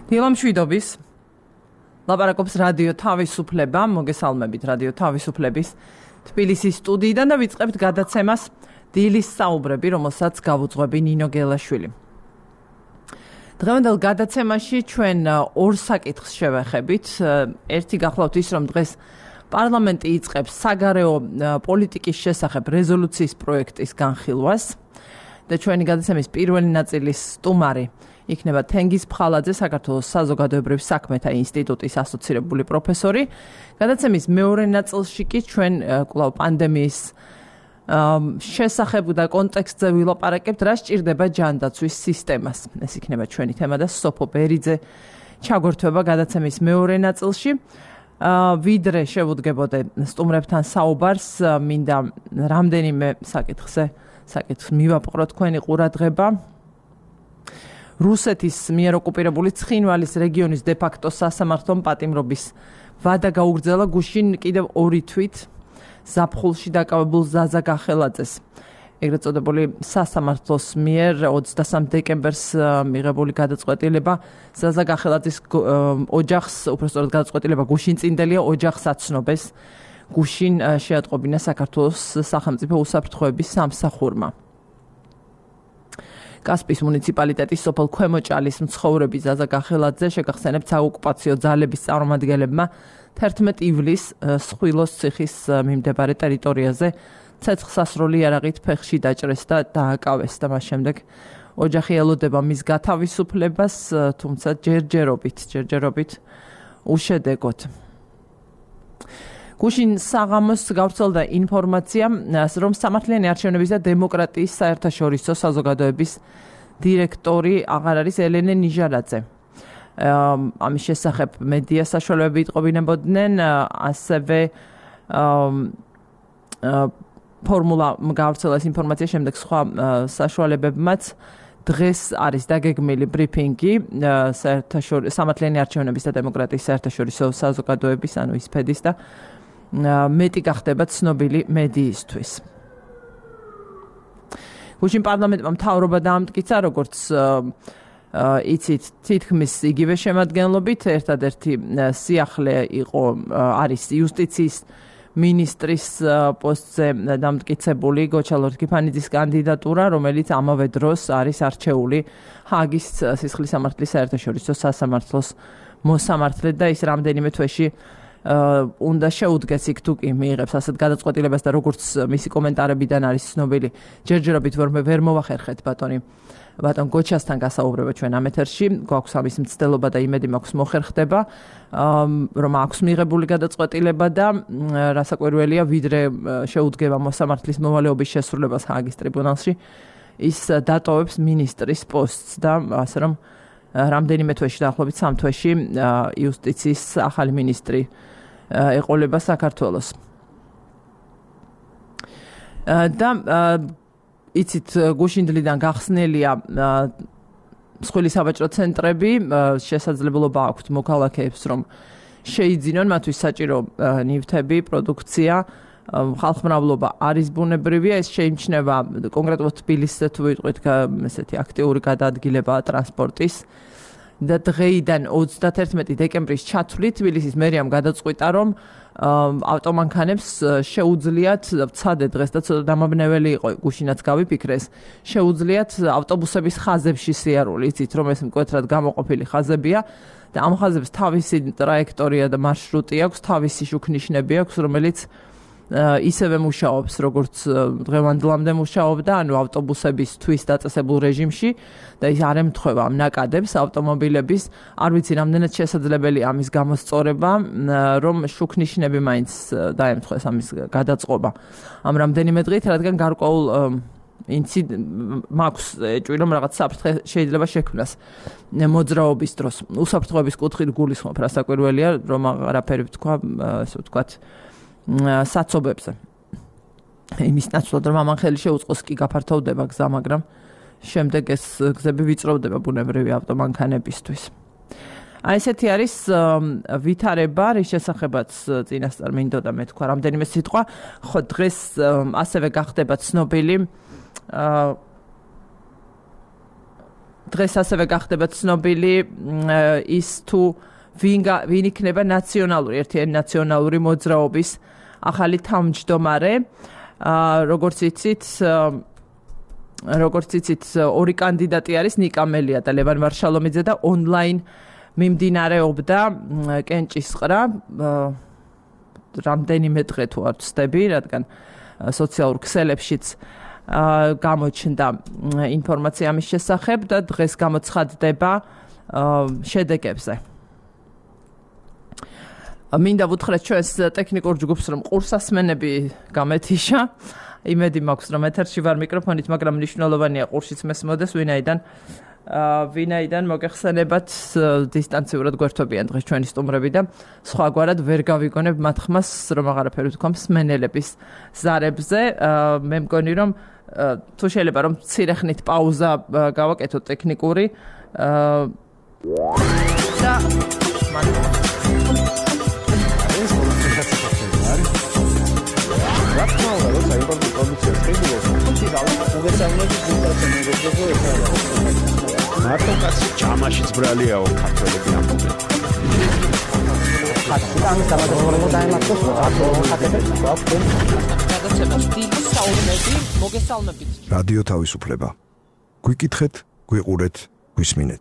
დილამშვიდობის. ლაპარაკობს რადიო თავისუფლება, მოგესალმებით რადიო თავისუფლების თბილისის სტუდიიდან და ვიწყებთ გადაცემას დილის საუბრები, რომელსაც გავუძღვები ნინო გელაშვილი. დღევანდელ გადაცემაში ჩვენ ორ საკითხს შევეხებით. ერთი გახლავთ ის, რომ დღეს პარლამენტი იწყებს საგარეო პოლიტიკის შესახებ რეზოლუციის პროექტის განხილვას და ჩვენი გადაცემის პირველი ნაწილის სტუმარი იქნება თენგიზ ფხალაძე, საქართველოს საზოგადოებრივ საქმეთა ინსტიტუტის ასოცირებული პროფესორი. გადაცემის მეორე ნაწილში კი ჩვენ კვლავ პანდემიის შესახებ და კონტექსტზე ვილაპარაკებთ, რა სჭირდება ჯანდაცვის სისტემას. ეს იქნება ჩვენი თემა და სოფო ბერიძე ჩაგვერთვება გადაცემის მეორე ნაწილში. ვიდრე შევუდგებოდე სტუმრებთან საუბარს, მინდა რამდენიმე საკითხს მივაპყრო თქვენი ყურადღება. რუსეთის მიერ ოკუპირებული ცხინვალის რეგიონის დე-ფაქტო სასამართლომ პატიმრობის ვადა გაუგრძელა გუშინ კიდევ ორი თვით ზაფხულში დაკავებულ ზაზა გახელაძეს. ეგრეთ წოდებული სასამართლოს მიერ 23 დეკემბერს მიღებული გადაწყვეტილება ზაზა გახელაძის ოჯახს, უпростоრად გადაწყვეტილება გუშინწინდელია ოჯახს აცნობეს. გუშინ შეატყობინა საქართველოს სახელმწიფო უსაფრთხოების სამსახურმა. კასპის მუნიციპალიტეტის სოფელ ქვემოჭალის მცხოვრები ზაზა გახელაძე შეგახსენებთ საოკუპაციო ძალების წარმომადგენლებმა 11 ივლისს სხვილოს ციხის მიმდებარე ტერიტორიაზე ცეცხლსასროლი იარაღით ფეხში დაჭრეს და დააკავეს და მას შემდეგ ოჯახი ელოდება მის გათავისუფლებას, თუმცა ჯერჯერობით უშედეგოდ. გუშინ საღამოს გავრცელდა ინფორმაცია, რომ სამართლიანი არჩევნების და დემოკრატიის საერთაშორისო საზოგადოების დირექტორი აღარ არის ელენე ნიჟარაძე. ამის შესახებ მედია საშუალებები იტყობინებოდნენ, ასევე ფორმულა გავრცელა ეს ინფორმაცია შემდეგ სხვა საშუალებებმაც. დღეს არის დაგეგმილი ბრიფინგი სამართლიანი არჩევნების და დემოკრატიის საერთაშორისო საზოგადოების, ანუ ისფედის და მეტი გახდება ცნობილი მედიისთვის. გუშინ პარლამენტმა მთავრობა დაამტკიცა, როგორც იცით, თითქმის იგივე შემადგენლობით, ერთადერთი სიახლე არის იუსტიციის მინისტრის პოსტზე დამტკიცებული გოჩა ლორთქიფანიძის კანდიდატურა, რომელიც ამავე დროს არის არჩეული ჰააგის სისხლის სამართლის საერთაშორისო სასამართლოს მოსამართლედ და ის რამდენიმე თვეში უნდა შეუდგეს იქ თუ კი მიიღებს ასეთ გადაწყვეტილებას და როგორც მისი კომენტარებიდან არის ცნობილი, ჯერჯერობით ვერ მოვახერხეთ ბატონ გოჩასთან გასაუბრება ჩვენ ამ ეთერში, გვაქვს ამის მცდელობა და იმედი მაქვს მოხერხდება, რომ აქვს მიღებული გადაწყვეტილება და რასაკვირველია, ვიდრე შეუდგება მოსამართლის მოვალეობის შესრულებას ჰააგის ტრიბუნალში, ის დატოვებს მინისტრის პოსტს და ასე რომ რამდენიმე თვეში, დაახლოებით 3 თვეში იუსტიციის ახალი მინისტრი ეყოლება საქართველოს. და იცით, გუშინდლიდან გახსნელია მსხვილი საბაჭრო ცენტრები, შესაძლებლობა აქვთ მოქალაქეებს, რომ შეიძინონ მათთვის საჭირო ნივთები, პროდუქცია, ხალხმრავლობა არის ბუნებრივია, ეს შეიმჩნევა კონკრეტულად თბილისზე თუ ვიტყვით ესეთი აქტიური გადაადგილება ტრანსპორტის და დღეიდან 31 დეკემბრის ჩათვლით თბილისის მერიამ გადაწყვიტა, რომ ავტომანქანებს შეუძლიათ ვცადე დღეს და ცოტა დამაბნეველი იყო გუშინაც გავიფიქრეს, შეუძლიათ ავტობუსების ხაზებში სიარული, იცით რომ ეს მკვეთრად გამოყოფილი ხაზებია და ამ ხაზებს თავისი ტრაექტორია და მარშრუტი აქვს, თავისი შუქნიშნები აქვს, რომელიც ისევე მუშაობს, როგორც დღევანდლამდე მუშაობდა, ანუ ავტობუსების თვის დაწესებულ რეჟიმში და ის არ ემთხვევა ამ ნაკადებს ავტომობილების. არ ვიცი, რამდენად შესაძლებელია ამის გამოსწორება, რომ შუქნიშნები მაინც დაემთხვეს ამის გადაწყობა. ამ რამდენიმე დღით, რადგან გარკვეულ მაქვს ეჭვი, რომ რაღაც საფრთხე შეიძლება შექმნას მოძრაობის დროს. უსაფრთხოების კუთხით გულისხმობ, რასაკვირველია, რომ არაფერი ვთქვა, ასე ვთქვათ, საცობებზე. იმის ნაცვლად, რომ ამან ხელი შეუწყოს კი გაფართოვდება გზა, მაგრამ შემდეგ ეს გზები ვიწროვდება ბუნებრივი ავტომანქანებისთვის. ესეთი არის ვითარება, რის შესახებაც წინასწარ მინდოდა მე თქვა რამდენიმე სიტყვა. ხო, დღეს ასევე გახდება ცნობილი დღეს ასევე გახდება ცნობილი ის თუ ვინ იქნება ერთიანი ნაციონალური მოძრაობის ახალი თავმჯდომარე. როგორც იცით, ორი კანდიდატი არის ნიკა მელია და ლევან ვარშალომიძე და ონლაინ მიმდინარეობდა კენჭისყრა. რამდენიმე დღე თუ არ ვცდები, რადგან სოციალურ ქსელებშიც გამოჩნდა ინფორმაცია ამის შესახებ და დღეს გამოცხადდება შედეგებზე. მინდა ვუთხრეთ ჩვენს ტექნიკურ ჯგუფს, რომ ყურსასმენები გამეთიშა. იმედი მაქვს, რომ ეთერში ვარ მიკროფონით, მაგრამ მნიშვნელოვანია ყურშიც მესმოდეს, ვინაიდან მოგეხსენებათ დისტანციურად გვერდთვებიან დღეს ჩვენი სტუმრები და სხვაგვარად ვერ გავიგონებ მათ ხმას, რომ აღარაფერი თქვა მსმენელების ზარებზე. მე მგონი, რომ თუ შეიძლება რომ მცირე ხნით პაუზა გავაკეთოთ ტექნიკური და მარტო კაცი ჯამაშიც ბრალიაო ქართველები ამბობენ. ამის დამადასტურებო დაემართოს ხათებს გვაქვს. გადაცემას დიდი საუბნები მოგესალმებით. რადიო თავისუფლება. გვიკითხეთ, გვიყურეთ, გვისმინეთ.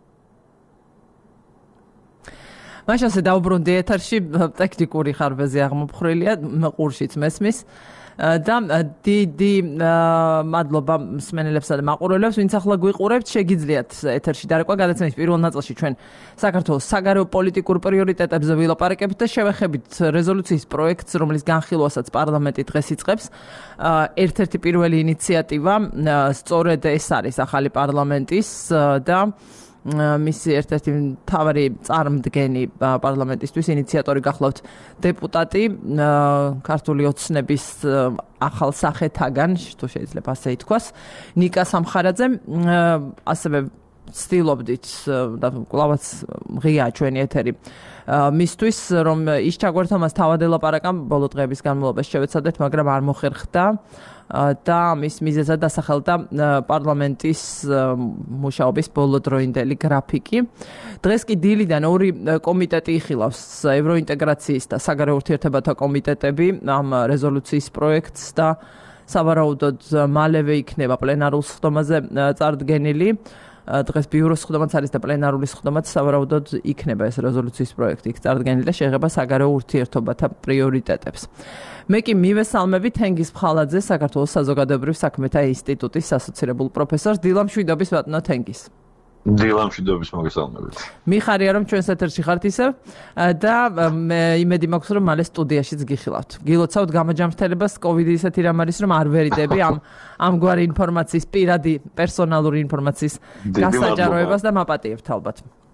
მაშასე დაუბრუნდი ეთერში ტექნიკური ხარბეზე აღმოფხრილია ყურშიც მესმის და დიდი მადლობა მსმენელებსა და მაყურებლებს, ვინც ახლა გვიყურებთ, შეგიძლიათ ეთერში დარეკვა გადაცემის პირველ ნაწილში ჩვენ საქართველოს საგარეო პოლიტიკურ პრიორიტეტებზე ვილაპარაკებთ და შევეხებით რეზოლუციის პროექტს, რომლის განხილვასაც პარლამენტი დღეს იწყებს. ერთ-ერთი პირველი ინიციატივა სწორედ ეს არის ახალი პარლამენტის და მისი ერთ-ერთი მთავარი წარმდგენი პარლამენტისთვის ინიციატორი გახლავთ დეპუტატი ქართული ოცნების ახალ სახეთაგან, თუ შეიძლება ასე ითქვას, ნიკა სამხარაძე. ასევე ვცდილობდით და კლავაც ღია ჩვენი ეთერი მისთვის, რომ ის ჩაგვერთვა თავად ელაპარაკა, ბოლო დღეების განმავლობაში შევეცადეთ, მაგრამ არ მოხერხდა და მის მიზეზად დასახელდა პარლამენტის მუშაობის ბოლოდროინდელი გრაფიკი. დღეს კი დილიდან ორი კომიტეტი იხილავს, ევროინტეგრაციის და საგარეო ურთიერთობათა კომიტეტები ამ რეზოლუციის პროექტს და სავარაუდოდ მალევე იქნება პლენარულ სხდომაზე წარდგენილი. დღეს ბიუროს სხდომაც არის და პლენარული სხდომაც სავარაუდოდ იქნება ეს რეზოლუციის პროექტი იქ წარდგენილი და შეეხება საგარეო ურთიერთობათა პრიორიტეტებს. მე კი მივესალმები თენგიზ ფხალაძეს, საქართველოს საზოგადოებრივ საქმეთა ინსტიტუტის ასოცირებულ პროფესორს. დილა მშვიდობის ბატონო თენგიზ. დილა მშვიდობის მოგესალმებით. მიხარია რომ ჩვენს ეთერში ხართ ისევ და მე იმედი მაქვს რომ მალე სტუდიაშიც გიხილავთ. გილოცავთ გამოჯამრთელებას, კოვიდი ისეთი რამ არის რომ არ ვერიდები ამგვარი ინფორმაციის პირადი პერსონალური ინფორმაციის გასაჯაროებას და მაპატიებთ ალბათ.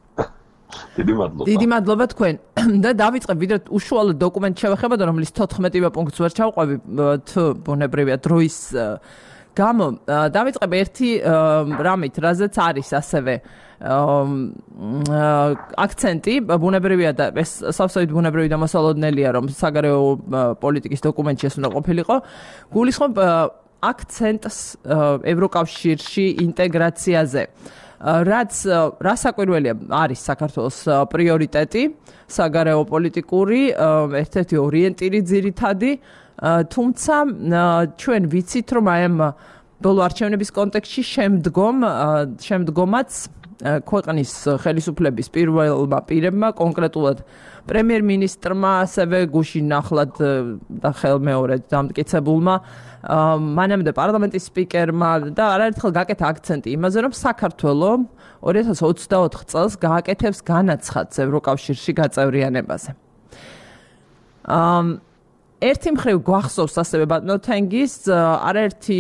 დიდი მადლობა თქვენ და დავიწყებ ვიდრე უშუალოდ დოკუმენტ შევეხებოდა, რომლის 14 პუნქტს ვერ ჩავყვები ბუნებრივია დროის გამო. დავიწყებ ერთი რამით, რაზეც არის ასევე აქცენტი, ბუნებრივია და ეს სავსებით ბუნებრივი და მოსალოდნელია, რომ საგარეო პოლიტიკის დოკუმენტში ეს უნდა ყოფილიყო. გულისხმობ აქცენტს ევროკავშირში ინტეგრაციაზე. რა საკვირველია არის საქართველოს პრიორიტეტი, საგარეო პოლიტიკური, ერთ-ერთი ორიენტირი ძირითადი, თუმცა ჩვენ ვიცით, რომ აი ამ ბოლო არჩევნების კონტექსტში შემდგომაც ქვეყნის ხელისუფლების პირველმა პირებმა, კონკრეტულად პრემიერ-მინისტრმა, ასევე გუშინ ახლად და ხელმეორედ დამტკიცებულმა მანამდე პარლამენტის სპიკერმა და არაერთხელ გაკეთა აქცენტი იმაზე, რომ საქართველო 2024 წელს გააკეთებს განაცხადს ევროკავშირში გაწევრიანებაზე. ერთი მხრივ გვახსოვს ასევე ბატონო თენგიზ არაერთი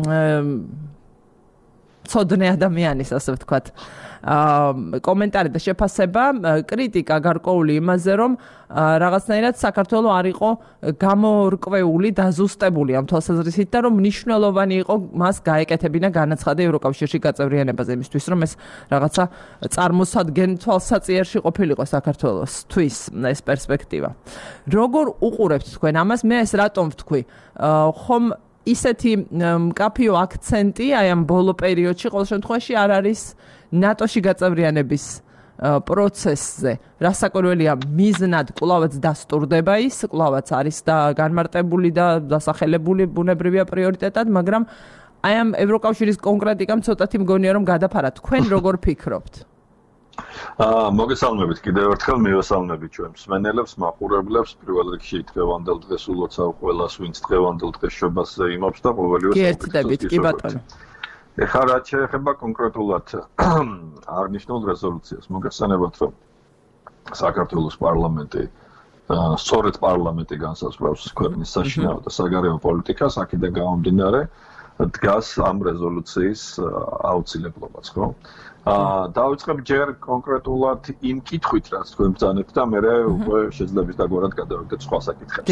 ცოდნე ადამიანის, ასე ვთქვათ, კომენტარი და შეფასება, კრიტიკა გარკვეული იმაზე, რომ რაღაცნაირად საქართველო არ იყო გამორკვეული, დაზუსტებული ამ თვალსაზრისით და რომ მნიშვნელოვანი იყო მას გაეკეთებინა განაცხადი ევროკავშირში გაწევრიანებაზე, იმისთვის რომ ეს რაღაცა წარმოსადგენ თვალსაწიერში ყოფილიყო საქართველოსთვის ეს პერსპექტივა. როგორ უყურებთ თქვენ ამას? მე ეს რატომ ვთქვი? ხომ ისეთი მკაფიო აქცენტი აი ამ ბოლო პერიოდში ყოველ შემთხვევაში არ არის ნატოში გაწევრიანების პროცესზე. რასაკვირველია, მიზნად კვლავაც დასტურდება ის, კვლავაც არის და განმარტებული და დასახელებული ბუნებრივია პრიორიტეტად, მაგრამ აი ამ ევროკავშირის კონკრეტიკამ ცოტათი მგონია რომ გადაფარა. თქვენ როგორ ფიქრობთ? მოგესალმებით კიდევ ერთხელ, მივესალმებით ჩვენ მსმენელებს, მაყურებლებს, პირველ რიგში დღევანდელ დღეს ულოცავ ყველას, ვინც დღევანდელ დღეს შობასზე იმობს და ყოველივე გიერთდებით, კი ბატონო. ეხლა რაც შეეხება კონკრეტულად აღნიშნულ რეზოლუციას, მოგესალმებით, რომ საქართველოს პარლამენტი სწორედ პარლამენტი განსაზღვრავს ქვეყნის საშინაო და საგარეო პოლიტიკას, აქედან გამომდინარე დგას ამ რეზოლუციის აუცილებლობაც, ხო? დავიწყებ ჯერ კონკრეტულად იმ კითხვით, რაც თქვენ ბრძანებთ და მე უკვე შეძლებს დაგვარად გადავიდეთ სხვა საკითხებს.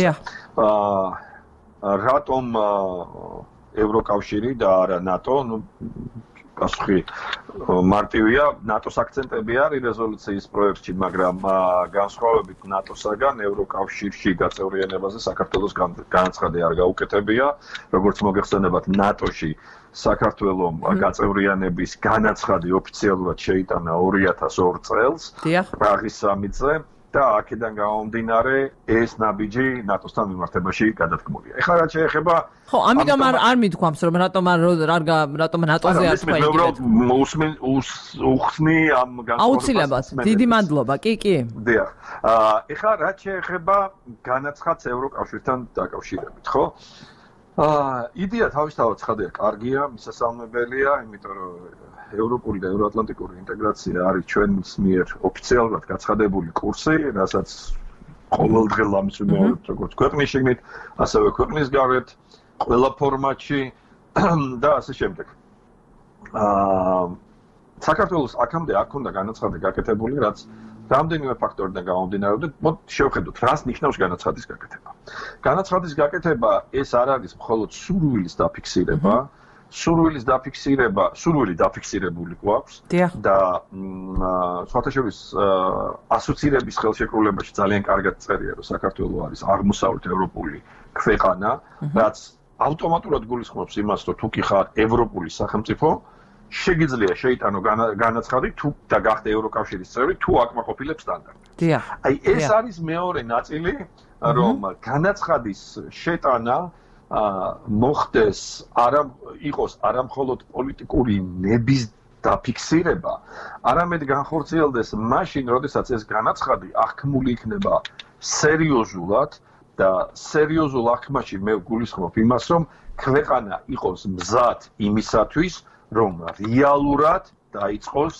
რატომ ევროკავშირი და არა ნატო? ნუ პასუხი მარტივია, ნატოს აქცენტები არის რეზოლუციის პროექტში, მაგრამ განსხვავებით ნატოსაგან ევროკავშირში გაწევრიანებაზე საქართველოს განაცხადი არ გაუკეთებია, როგორც მოგეხსენებათ, ნატოში საქართველოს გაწევრიანების განაცხადი ოფიციალურად შეიტანა 2002 წელს, პრაღის სამიტზე და აქედან გამომდინარე ეს ნაბიჯი ნატოსთან მიმართებაში გადადგმულია. ეხლა რაც შეეხება ხო, ამიტომ არ მithქვამს რომ რატომ ნატოზე არ თქვა იგივე. უხსნი ამ განსხვავებას. აუცილებლად. დიდი მადლობა. კი. დიახ. ეხლა რაც შეეხება განაცხადს ევროკავშირთან დაკავშირებით, ხო? იდეა თავისთავად ცხადია, კარგია, მისასალმებელია, იმიტომ რომ ევროპული და ევროატლანტიკური ინტეგრაცია არის ჩვენს მიერ ოფიციალურად გაცხადებული კურსი, რასაც ყოველდღე ლამს ვიმეორებთ როგორც ქვეყნის შიგნით, ასევე ქვეყნის გარეთ, ყველა ფორმატში და ასე შემდეგ. საქართველოს აქამდე აქ უნდა განაცხადი გაკეთებული, რაც რამდენიმე ფაქტორიდან გამომდინარეობდა, შევხედოთ, რას ნიშნავს განაცხადის გაკეთება. განაცხადის გაკეთება ეს არ არის მხოლოდ სურვილის დაფიქსირება, სურვილი დაფიქსირებული გვაქვს და სხვათა შორის ასოცირების ხელშეკრულებაში ძალიან კარგად წერია, რომ საქართველო არის აღმოსავლეთ ევროპული ქვეყანა, რაც ავტომატურად გულისხმობს იმას, რომ თუ კი ხარ ევროპული სახელმწიფო, შეგიძლია შეიტანო განაცხადი თუ და გახდე ევროკავშირის წევრი, თუ აკმაყოფილებს სტანდარტებს. აი ეს არის მეორე ნაწილი, რომ განაცხადის შეტანა მოხდეს იყოს არა მხოლოდ პოლიტიკური ნების დაფიქსირება, არამედ განხორციელდეს მაშინ, როდესაც ეს განაცხადი აღქმული იქნება სერიოზულად და სერიოზულ აღქმაში მე გულისხმობ იმას, რომ ქვეყანა იყოს მზად იმისათვის, რომ რეალურად დაიწყოს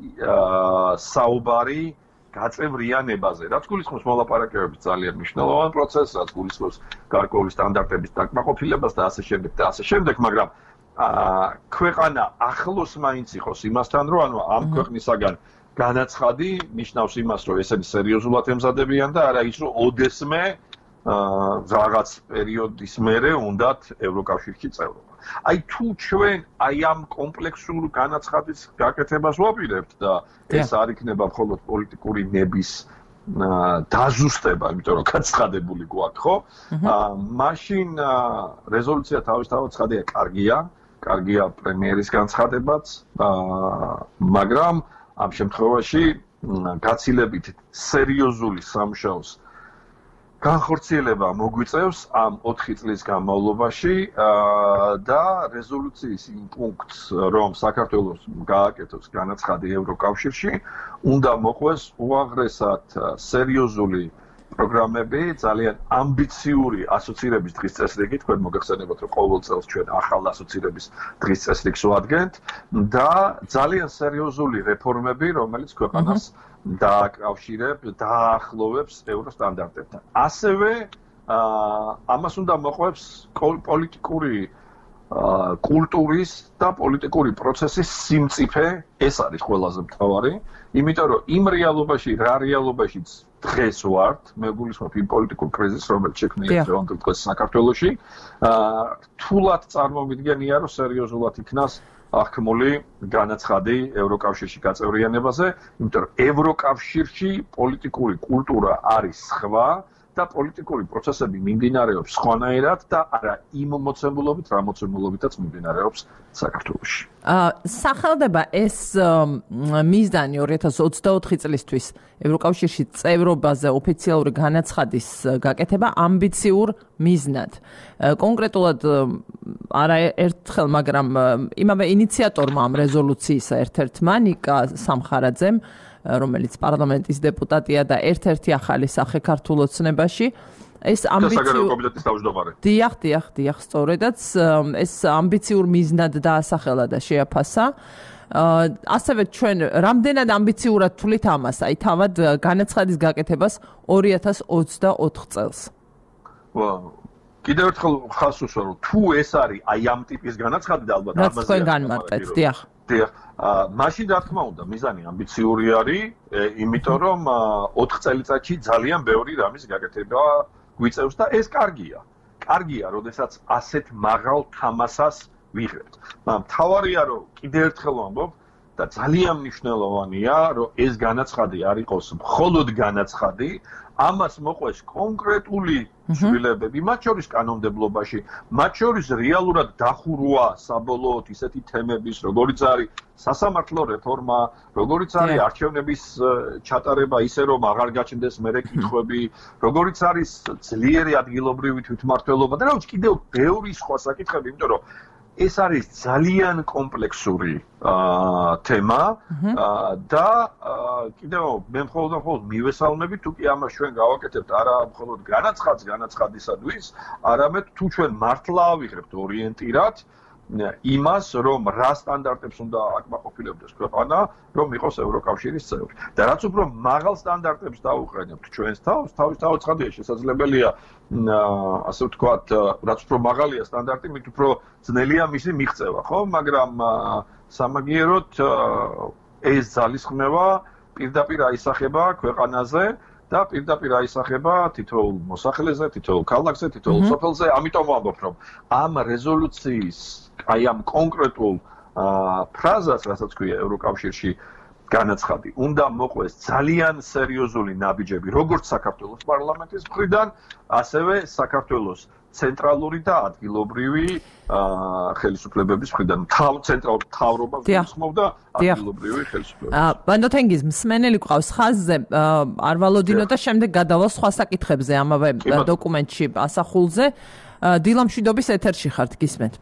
საუბარი გაწევრიანებაზე, რაც გულისხმობს მოლაპარაკებების ძალიან მნიშვნელოვან პროცესს, რაც გულისხმობს გარკვეული სტანდარტების დაკმაყოფილებას და ასე შემდეგ, მაგრამ ქვეყანა ახლოს მაინც იყოს იმასთან, რომ ანუ ამ ქვეყნისაგან განაცხადი ნიშნავს იმას, რომ ესენი სერიოზულად ემზადებიან და არა ის, რომ ოდესმე რაღაც პერიოდის მერე უნდათ ევროკავშირში წევრობა. აი თუ ჩვენ აი ამ კომპლექსურ განაცხადის გაკეთებას ვაპირებთ და ეს არ იქნება მხოლოდ პოლიტიკური ნების დაზუსტება, იმიტომ რომ გაცხადებული გვაქვს, ხო? მაშინ რეზოლუცია თავისთავად ცხადია, კარგია პრემიერის განცხადებაც, მაგრამ ამ შემთხვევაში გაცილებით სერიოზული სამუშაოს განხორციელება მოგვიწევს ამ 4 წლის განმავლობაში და რეზოლუციის იმ პუნქტს, რომ საქართველოს გააკეთოს განაცხადი ევროკავშირში, უნდა მოყვეს უაღრესად სერიოზული პროგრამები, ძალიან ამბიციური ასოცირების დღის წესრიგი, თქვენ მოგეხსენებათ, რომ ყოველ წელს ჩვენ ახალ ასოცირების დღის წესრიგს ვადგენთ და ძალიან სერიოზული რეფორმები, რომელიც ქვეყანას დაახლოვებს ევროსტანდარტებთან. ასევე ამას უნდა მოყვებს პოლიტიკური კულტურის და პოლიტიკური პროცესის სიმწიფე, ეს არის ყველაზე მთავარი, იმიტომ რომ იმ რეალობაშიც დღეს ვართ, მე გულისხმობ იმ პოლიტიკურ კრიზისს, რომელიც შექმნილია დღევანდელ დღეს საქართველოში, რთულად წარმოვიდგენია, რომ სერიოზულად იქნას აღქმული განაცხადი ევროკავშირში გაწევრიანებაზე, იმიტომ რომ ევროკავშირში პოლიტიკური კულტურა არის სხვა და პოლიტიკური პროცესები მიმდინარეობს სხვანაირად და არა იმ მოცემულობით, რა მოცემულობითაც მიმდინარეობს საქართველოში. სახელდება ეს მიზანი 2024 წლისთვის ევროკავშირში წევრობაზე ოფიციალური განაცხადის გაკეთება ამბიციურ მიზნად. კონკრეტულად არაერთხელ, მაგრამ იმავე ინიციატორმა ამ რეზოლუციისა ერთ-ერთმა ნიკა სამხარაძემ, რომელიც პარლამენტის დეპუტატია და ერთ-ერთი ახალი სახე ქართულ ოცნებაში, ეს საგარეო კომიტეტის თავმჯდომარე. დიახ, სწორედაც ეს ამბიციურ მიზნად დაასახელა და შეაფასა. ასევე ჩვენ რამდენად ამბიციურად თვლით ამას, აი თავად განაცხადის გაკეთებას 2024 წელს. კიდევ ერთხელ ხას უსვარ, რომ თუ ეს არის აი ამ ტიპის განაცხადი და ალბათ ამაზე თქვენ განმარტეთ, დიახ. მაშინ რა თქმა უნდა, მიზანი ამბიციური არის, იმიტომ რომ 4 წელიწადში ძალიან ბევრი რამის გაკეთება გვიწევს და ეს კარგია. კარგია, როდესაც ასეთ მაღალ თამასას ვიღებთ. მაგრამ თავარია, რომ კიდევ ერთხელ ვამბობ და ძალიან მნიშვნელოვანია, რომ ეს განაცხადი არ იყოს მხოლოდ განაცხადი, ამას მოყვეს კონკრეტული ცვლილებები, მათ შორის კანონმდებლობაში, მათ შორის რეალურად დახურვა საბოლოოდ ისეთი თემების, როგორიც არის სასამართლო რეფორმა, როგორიც არის არჩევნების ჩატარება ისე, რომ აღარ გაჩნდეს მერე კითხვები, როგორიც არის ძლიერი ადგილობრივი თვითმმართველობა და რა ვიცი, კიდევ ბევრი სხვა საკითხები, იმიტომ რომ ეს არის ძალიან კომპლექსური თემა და კიდევ მე მხოლოდ მივესალმები თუ კი ამას ჩვენ გავაკეთებთ არა მხოლოდ განაცხადისადვის, არამედ თუ ჩვენ მართლა ავიღებთ ორიენტირად იმას, რომ რა სტანდარტებს უნდა აკმაყოფილებდეს ქვეყანა, რომ იყოს ევროკავშირის წევრი. და რაც უფრო მაღალ სტანდარტებს დავუყენებთ ჩვენს თავს, თავისთავად შესაძლებელია ასე ვთქვათ, რაც უფრო მაღალია სტანდარტი, მით უფრო ძნელია მისი მიღწევა, ხო? მაგრამ სამაგიეროდ ეს ძალისხმევა პირდაპირ აისახება ქვეყანაზე და პირდაპირ აისახება თითოეულ მოსახლეზე, თითოეულ ქალაქზე, თითოეულ სოფელზე, ამიტომ ვამბობ, რომ ამ რეზოლუციის აი ამ კონკრეტულ ფრაზას, რასაც ქვია ევროკავშირში განაცხადი, უნდა მოყვეს ძალიან სერიოზული ნაბიჯები, როგორც საქართველოს პარლამენტის მხრიდან, ასევე საქართველოს ცენტრალური და ადგილობრივი ხელისუფლებების მხრიდან. ცენტრალურ მთავრობას გულისხმობდა ადგილობრივი ხელისუფლება. ბანდო თენგიზ მსმენელი ყავს ხაზზე, არ ვალოდინო და შემდეგ გადავალ სხვა საკითხებზე ამავე დოკუმენტში ასახულზე. დილამშვიდობის ეთერში ხართ, გისმენთ.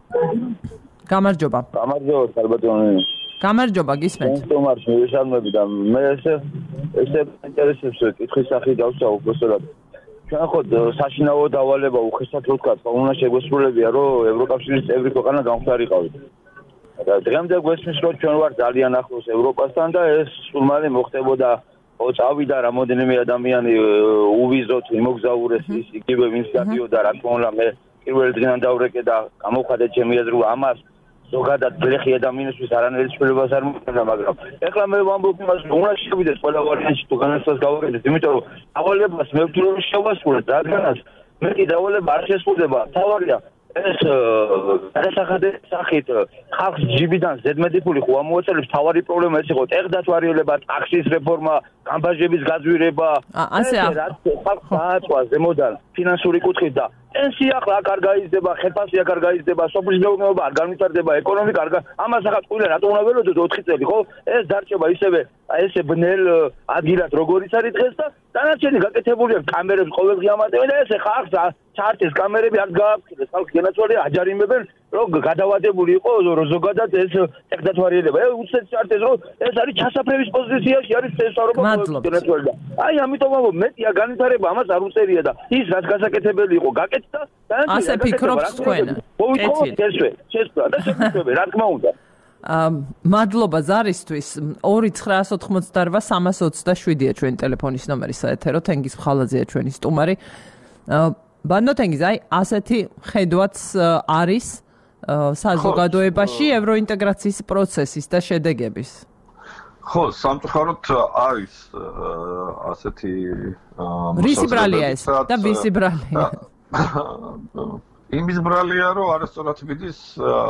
გამარჯობა. გამარჯობა, ხალბატონი. გამარჯობა, გისმენთ. თომარს მივესალმები და მე ესე ინტერესებს კითხვის სახით დავსვა უბრალოდ. ჩვენ ხო საშინაო დავალება უხეშად რო ვთქვა, უნდა შეგვესრულებია, რომ ევროკავშირის წევრი ქვეყანა გამხდარიყავით. და დღემდე გვესმის, რომ ჩვენ ვართ ძალიან ახლოს ევროპასთან და ეს სულ მალე მოხდებოდა, წავიდა რამოდენიმე ადამიანი უვიზოთ იმოგზაურეს ის იგივე ვინც გადიოდა, რა თქმა უნდა მე პირველ დღიდან დავრეკე და გამოვხადე ჩემი აზრით, ამას ზოგადად გლეხი ადამიანისთვის არანაირი ცვლილებას არ მოხდა, მაგრამ ეხლა მე ვამბობ იმას, რომ უნდა შევიდეთ ყველა ვარიანტში თუ განაცხადს გავაკეთეთ, იმიტომ რომ დავალებას მე ვთვლი რომ შევასრულეთ, რადგანაც მეტი დავალება არ შესრულდება. თავარია ეს გადასახადის სახით ხალხს ჯიბიდან ზედმეტი ფული ხო ამოაწერებს, თავარი პრობლემა ეს იყო ტექდათვალიერება, ტაქსის რეფორმა, გამბაჟების გაძვირება, ასე რაც ხალხს დააწვა ზემოდან ფინანსური კუთხით და პენსია ახლა არ გაიზრდება, ხელფასი არ გაიზრდება, სოფლის მეურნეობა არ განვითარდება, ეკონომიკა არ ამას ახლა ყველა რატომ უნდა ველოდოთ 4 წელი, ხო? ეს დარჩება ისევე ესე ბნელ ადგილად როგორიც არის დღეს და დანარჩენი გაკეთებული აქვს კამერებს ყოველდღე ამატებენ და ესე ხალხს ჩარტის კამერები არ გააქვთ, ხალხი განაცვალე აჯარიმებენ, რომ გადავადებული იყო ზოგადად ეს ტექდათვალიერება. უცებ ჩარტეს რომ ეს არის ჩასაფრების პოზიციაში არის შესაძლებლობა განაცვალება. აი ამიტომ ვამბობ, მეტია განვითარება ამას არ უწერია და ის რაც გასაკეთებელი იყო გაკეთდა და ასე ფიქრობს თქვენ. შეცვლა და შეგვიშვები, რა თქმა უნდა. მადლობა ზარისთვის 2-988-327-ია ჩვენი ტელეფონის ნომერი საეთერო, თენგიზ ხალაძეა ჩვენი სტუმარი. ბანდო თენგიზ, აი ასეთი ხედვაც არის საზოგადოებაში ევროინტეგრაციის პროცესის და შედეგების. ხო, სამწუხაროდ არის ასეთი რისი ბრალია ეს და ვისი ბრალია? იმის ბრალია, რომ არასწორად მიდის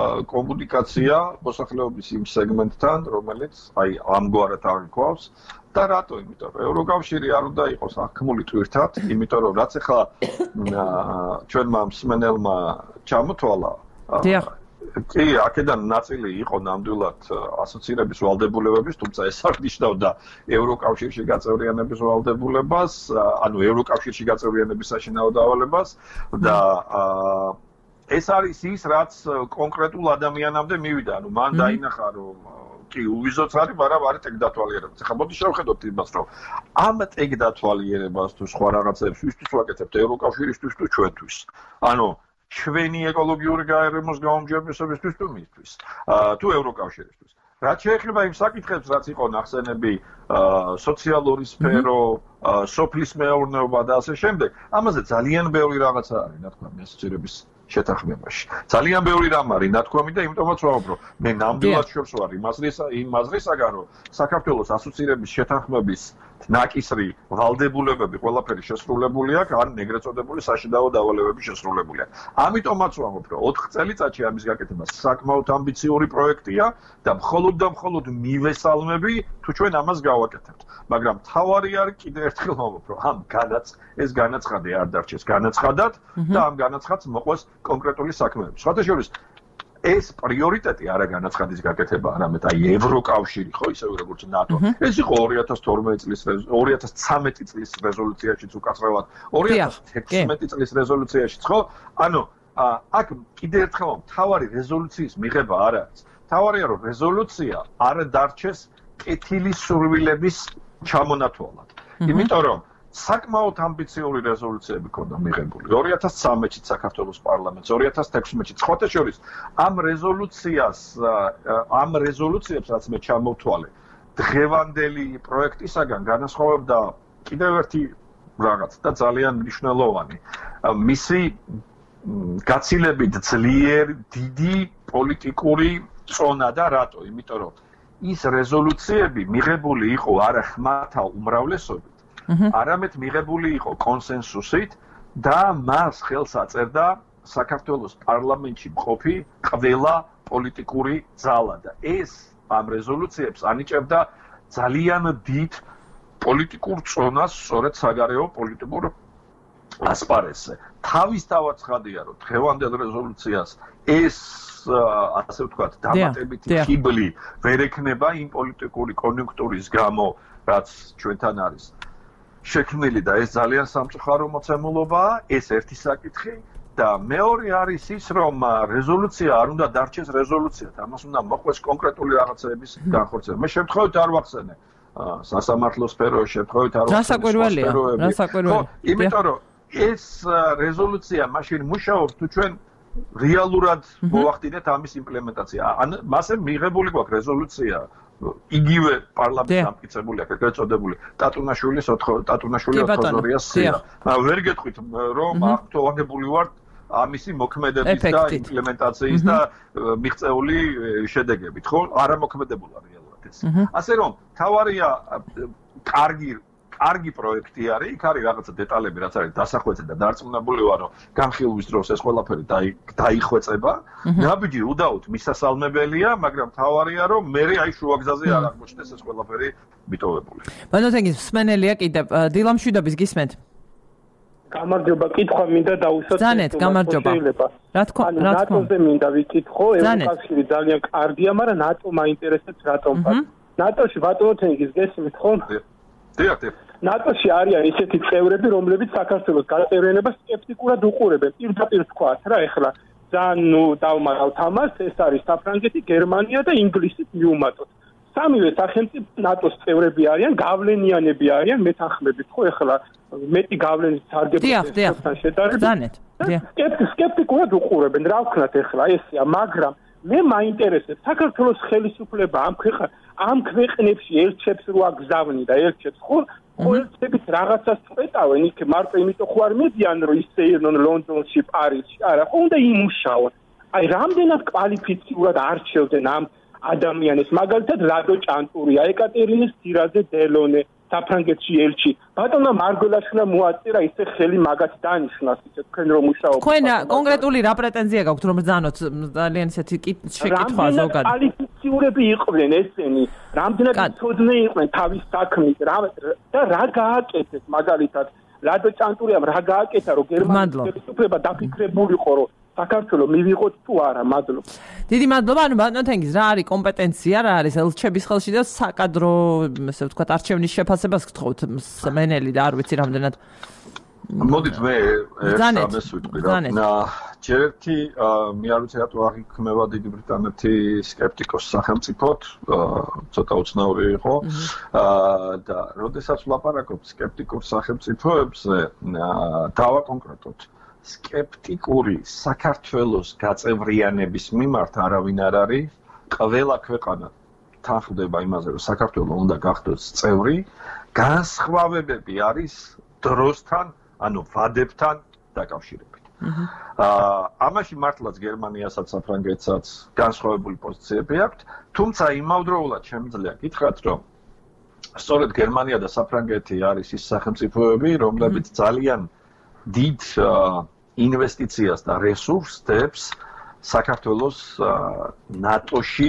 კომუნიკაცია მოსახლეობის იმ სეგმენტთან, რომელიც აი ამგვარად აღიქვავს და რატო? იმიტომ რომ ევროკავშირი არ უნდა იყოს აღქმული ტვირთად, იმიტომ რომ რაც ახლა ჩვენმა მსმენელმა ჩამოთვალა. დიახ. კი, აქედან ნაწილი იყო ნამდვილად ასოცირების ვალდებულებების, თუმცა ეს არ ნიშნავდა ევროკავშირში გაწევრიანების ვალდებულებას, ანუ ევროკავშირში გაწევრიანების საშინაო დავალებას და ეს არის ის, რაც კონკრეტულ ადამიანამდე მივიდა, ანუ მან დაინახა, რომ კი, უვიზოც არის, მაგრამ არის ეგ დათვალიერება. ახლა მოდი შევხედოთ იმას, რომ ამ ეგ დათვალიერებას თუ სხვა რაღაცებს ვისთვის ვაკეთებთ ევროკავშირისთვის თუ ჩვენთვის. ანუ ჩვენი ეკოლოგიური გაეროს გაუმჯობესებისთვის თუ მისთვის, თუ ევროკავშირისთვის. რაც შეეხება იმ საკითხებს, რაც იყო ნახსენები სოციალური სფერო, სოფლის მეურნეობა და ასე შემდეგ, ამაზე ძალიან ბევრი რაღაცა არის, ნათქვამი ასოცირების შეთანხმებაში. ძალიან ბევრი რამ არის ნათქვამი და იმიტომაც ვამბობ, მე ნამდვილად შორს ვარ იმ აზრისაგან, რომ საქართველოს ასოცირების შეთანხმების ნაკისრი ვალდებულებები ყველაფერი შესრულებული აქვს, ან ეგრეთ წოდებული საშინაო დავალებები შესრულებული აქვს. ამიტომაც ვამბობ, რომ 4 წელიწადში ამის გაკეთება საკმაოდ ამბიციური პროექტია და მხოლოდ მივესალმები, თუ ჩვენ ამას გავაკეთებთ. მაგრამ თავარი არის კიდე ერთხელ ვამბობ, რომ ეს განაცხადი არ დარჩეს განაცხადად და ამ განაცხადს მოყვეს კონკრეტული საქმეები. სხვათა შორის ეს პრიორიტეტი არა განაცხადის გაკეთება, არამედ აი ევროკავშირი, ხო, ისევე როგორც ნატო. ეს იყო 2013 წლის რეზოლუციაშიც უკაცრავად, 2016 წლის რეზოლუციაშიც, ხო? ანუ აქ კიდე ერთხელ თავარი რეზოლუციის მიღება არ არის. თავარია რომ რეზოლუცია არ დარჩეს კეთილი სურვილების ჩამონათვალად. იმიტომ რომ საკმაოდ ამბიციური რეზოლუციები ქონდა მიღებული 2013 წელს საქართველოს პარლამენტს 2016 წელს ხოთა შორის ამ რეზოლუციებს რაც მე ჩამოვთვალე დღევანდელი პროექტისაგან განასხვავებდა კიდევ ერთი რაღაც და ძალიან მნიშვნელოვანი მისი გაცილებით ძლიერ დიდი პოლიტიკური წონა და რატო იმიტომ რომ ის რეზოლუციები მიღებული იყო არა ხმათა უმრავლესობით არამედ მიღებული იყო კონსენსუსით და მას ხელს აწერდა საქართველოს პარლამენტში მყოფი ყველა პოლიტიკური ძალა და ეს ამ რეზოლუციებს ანიჭებდა ძალიან დიდ პოლიტიკურ წონას სწორედ საგარეო პოლიტიკურ ასპარესზე. თავისთავად ცხადია, რომ დღევანდელ რეზოლუციას ეს ასე ვთქვათ, დამატებითი ხიბლი ვერ ექნება იმ პოლიტიკური კონიუნქტურის გამო, რაც ჩვენთან არის. შექმნილი და ეს ძალიან სამწუხარო მოცემულობაა, ეს ერთი საკითხი და მეორე არის ის, რომ რეზოლუცია არ უნდა დარჩეს რეზოლუციად, ამას უნდა მოყვეს კონკრეტული რაღაცების განხორციელება. მე შემთხვევით არ ვახსენე სასამართლო სფეროს, შემთხვევით არ ვახსენე სფეროები. იმიტომ რომ ეს რეზოლუცია მაშინ მუშაობს თუ ჩვენ რეალურად მოვახდინეთ ამის იმპლემენტაცია. მასე მიღებული გვაქვს რეზოლუცია იგივე პარლამენტს დამტკიცებული აქვს, ეგრეთ წოდებული ტატუნაშვილის 402-ას სია. ვერ გეტყვით რომ აქტუალურები ვართ ამისი მოქმედების და იმპლემენტაციის და მიღწეული შედეგებით, ხო? არა მოქმედებულა რეალურად ეს. ასე რომ თავარია კარგი პროექტი არის, იქ არის რაღაცა დეტალები, რაც არის დასახვეწე და დარწმუნებული ვარ, რომ განხილვის დროს ეს ყველაფერი დაიხვეწება. ნაბიჯი უდაოდ მისასალმებელია, მაგრამ თავარია, რომ მე აი შუაგზაზე არ აღმოჩნდეს ეს ყველაფერი მიტოვებული. ბანოთენგის მსმენელია კიდევ დილამშვიდობის გისმენთ. გამარჯობა, კითხვა მინდა დაუსვათ. ზანეთ, გამარჯობა. რა თქმა უნდა, ნატოზე მინდა ვიკითხო, ევროკავშირი ძალიან კარგია, მაგრამ ნატო მაინტერესებს რატომ? ნატოში ბანოთენგის გესმით ხო? დიახ. ნატოში არიან ისეთი წევრები, რომლებიც საქართველოს გაწევრიანებას სკეპტიკურად უყურებენ. პირდაპირ თქვათ რა, ეხლა ძალიან დავმარავთ ამას, ეს არის საფრანგეთი, გერმანია და ინგლისი მიუმატოთ. სამივე სახელმწიფო ნატოს წევრები არიან, გავლენიანები არიან, მეთანხმებით ხო, ეხლა მეტი გავლენის სარგებლობასთან შედარებით. სკეპტიკურად უყურებენ, რა ვქნათ ეხლა ესეა, მაგრამ მე მაინტერესებს საქართველოს ხელისუფლება ამ ქვეყნებში ელჩებს რო აგზავნი და ელჩებს ხო ელჩებით რაღაცას წვეტავენ იქ მარტო იმიტომ ხო არ მედიან რომ ისეირნონ ლონდონში პარიზში არა ხო უნდა იმუშაონ აი რამდენად კვალიფიციურად არჩევდნენ ამ ადამიანებს მაგალითად რადო ჭანტურია ეკატერინეს ძირაძე დელონე საფრანგეთში ელჩი ბატონმა მარგველაშვილმა მოაწერა ისე ხელი მაგათ დანიშნას ისე თქვენ რომ მუშაობთ თქვენ კონკრეტული რა პრეტენზია გაქვთ რომ ბრძანოთ ძალიან ისეთი შეკითხვა ზოგადად აქტიურები იყვნენ ესენი, რამდენად ცოდნე იყვნენ თავის საქმის და რა გააკეთეს მაგალითად რადო ჭანტურიამ რა გააკეთა რომ გერმანიის ხელისუფლება დაფიქრებულიყო რომ საქართველოს მივიღოთ თუ არა მადლობა. დიდი მადლობა. ანუ ბატონო თენგიზ რა არის კომპეტენცია, რა არის ელჩების ხელში და საკადრო, ესე ვთქვათ, არჩევნის შეფასებას გთხოვთ მსმენელი და არ ვიცი რამდენად. მოდით მე ერთს ვიტყვი რა. ჯერერთი მე არ ვიცი რატო აღიქმება დიდი ბრიტანეთი სკეპტიკოს სახელმწიფოდ, ცოტა უცნაური იყო და როდესაც ვლაპარაკობ სკეპტიკურ სახელმწიფოებზე, დავაკონკრეტოთ სკეპტიკური საქართველოს გაწევრიანების მიმართ არავინ არ არის. ყველა ქვეყანა თანხმდება იმაზე, რომ საქართველოს უნდა გახდოს წევრი. განსხვავებები არის დროსთან, ანუ ვადებთან დაკავშირებით. ამაში მართლაც გერმანიასაც, საფრანგეთსაც განსხვავებული პოზიციები აქვთ, თუმცა იმავდროულად შემიძლია გითხრათ, რომ სწორედ გერმანია და საფრანგეთი არის ის სახელმწიფოები, რომლებიც ძალიან დიდ ინვესტიციას და რესურსს დებს საქართველოს ნატოში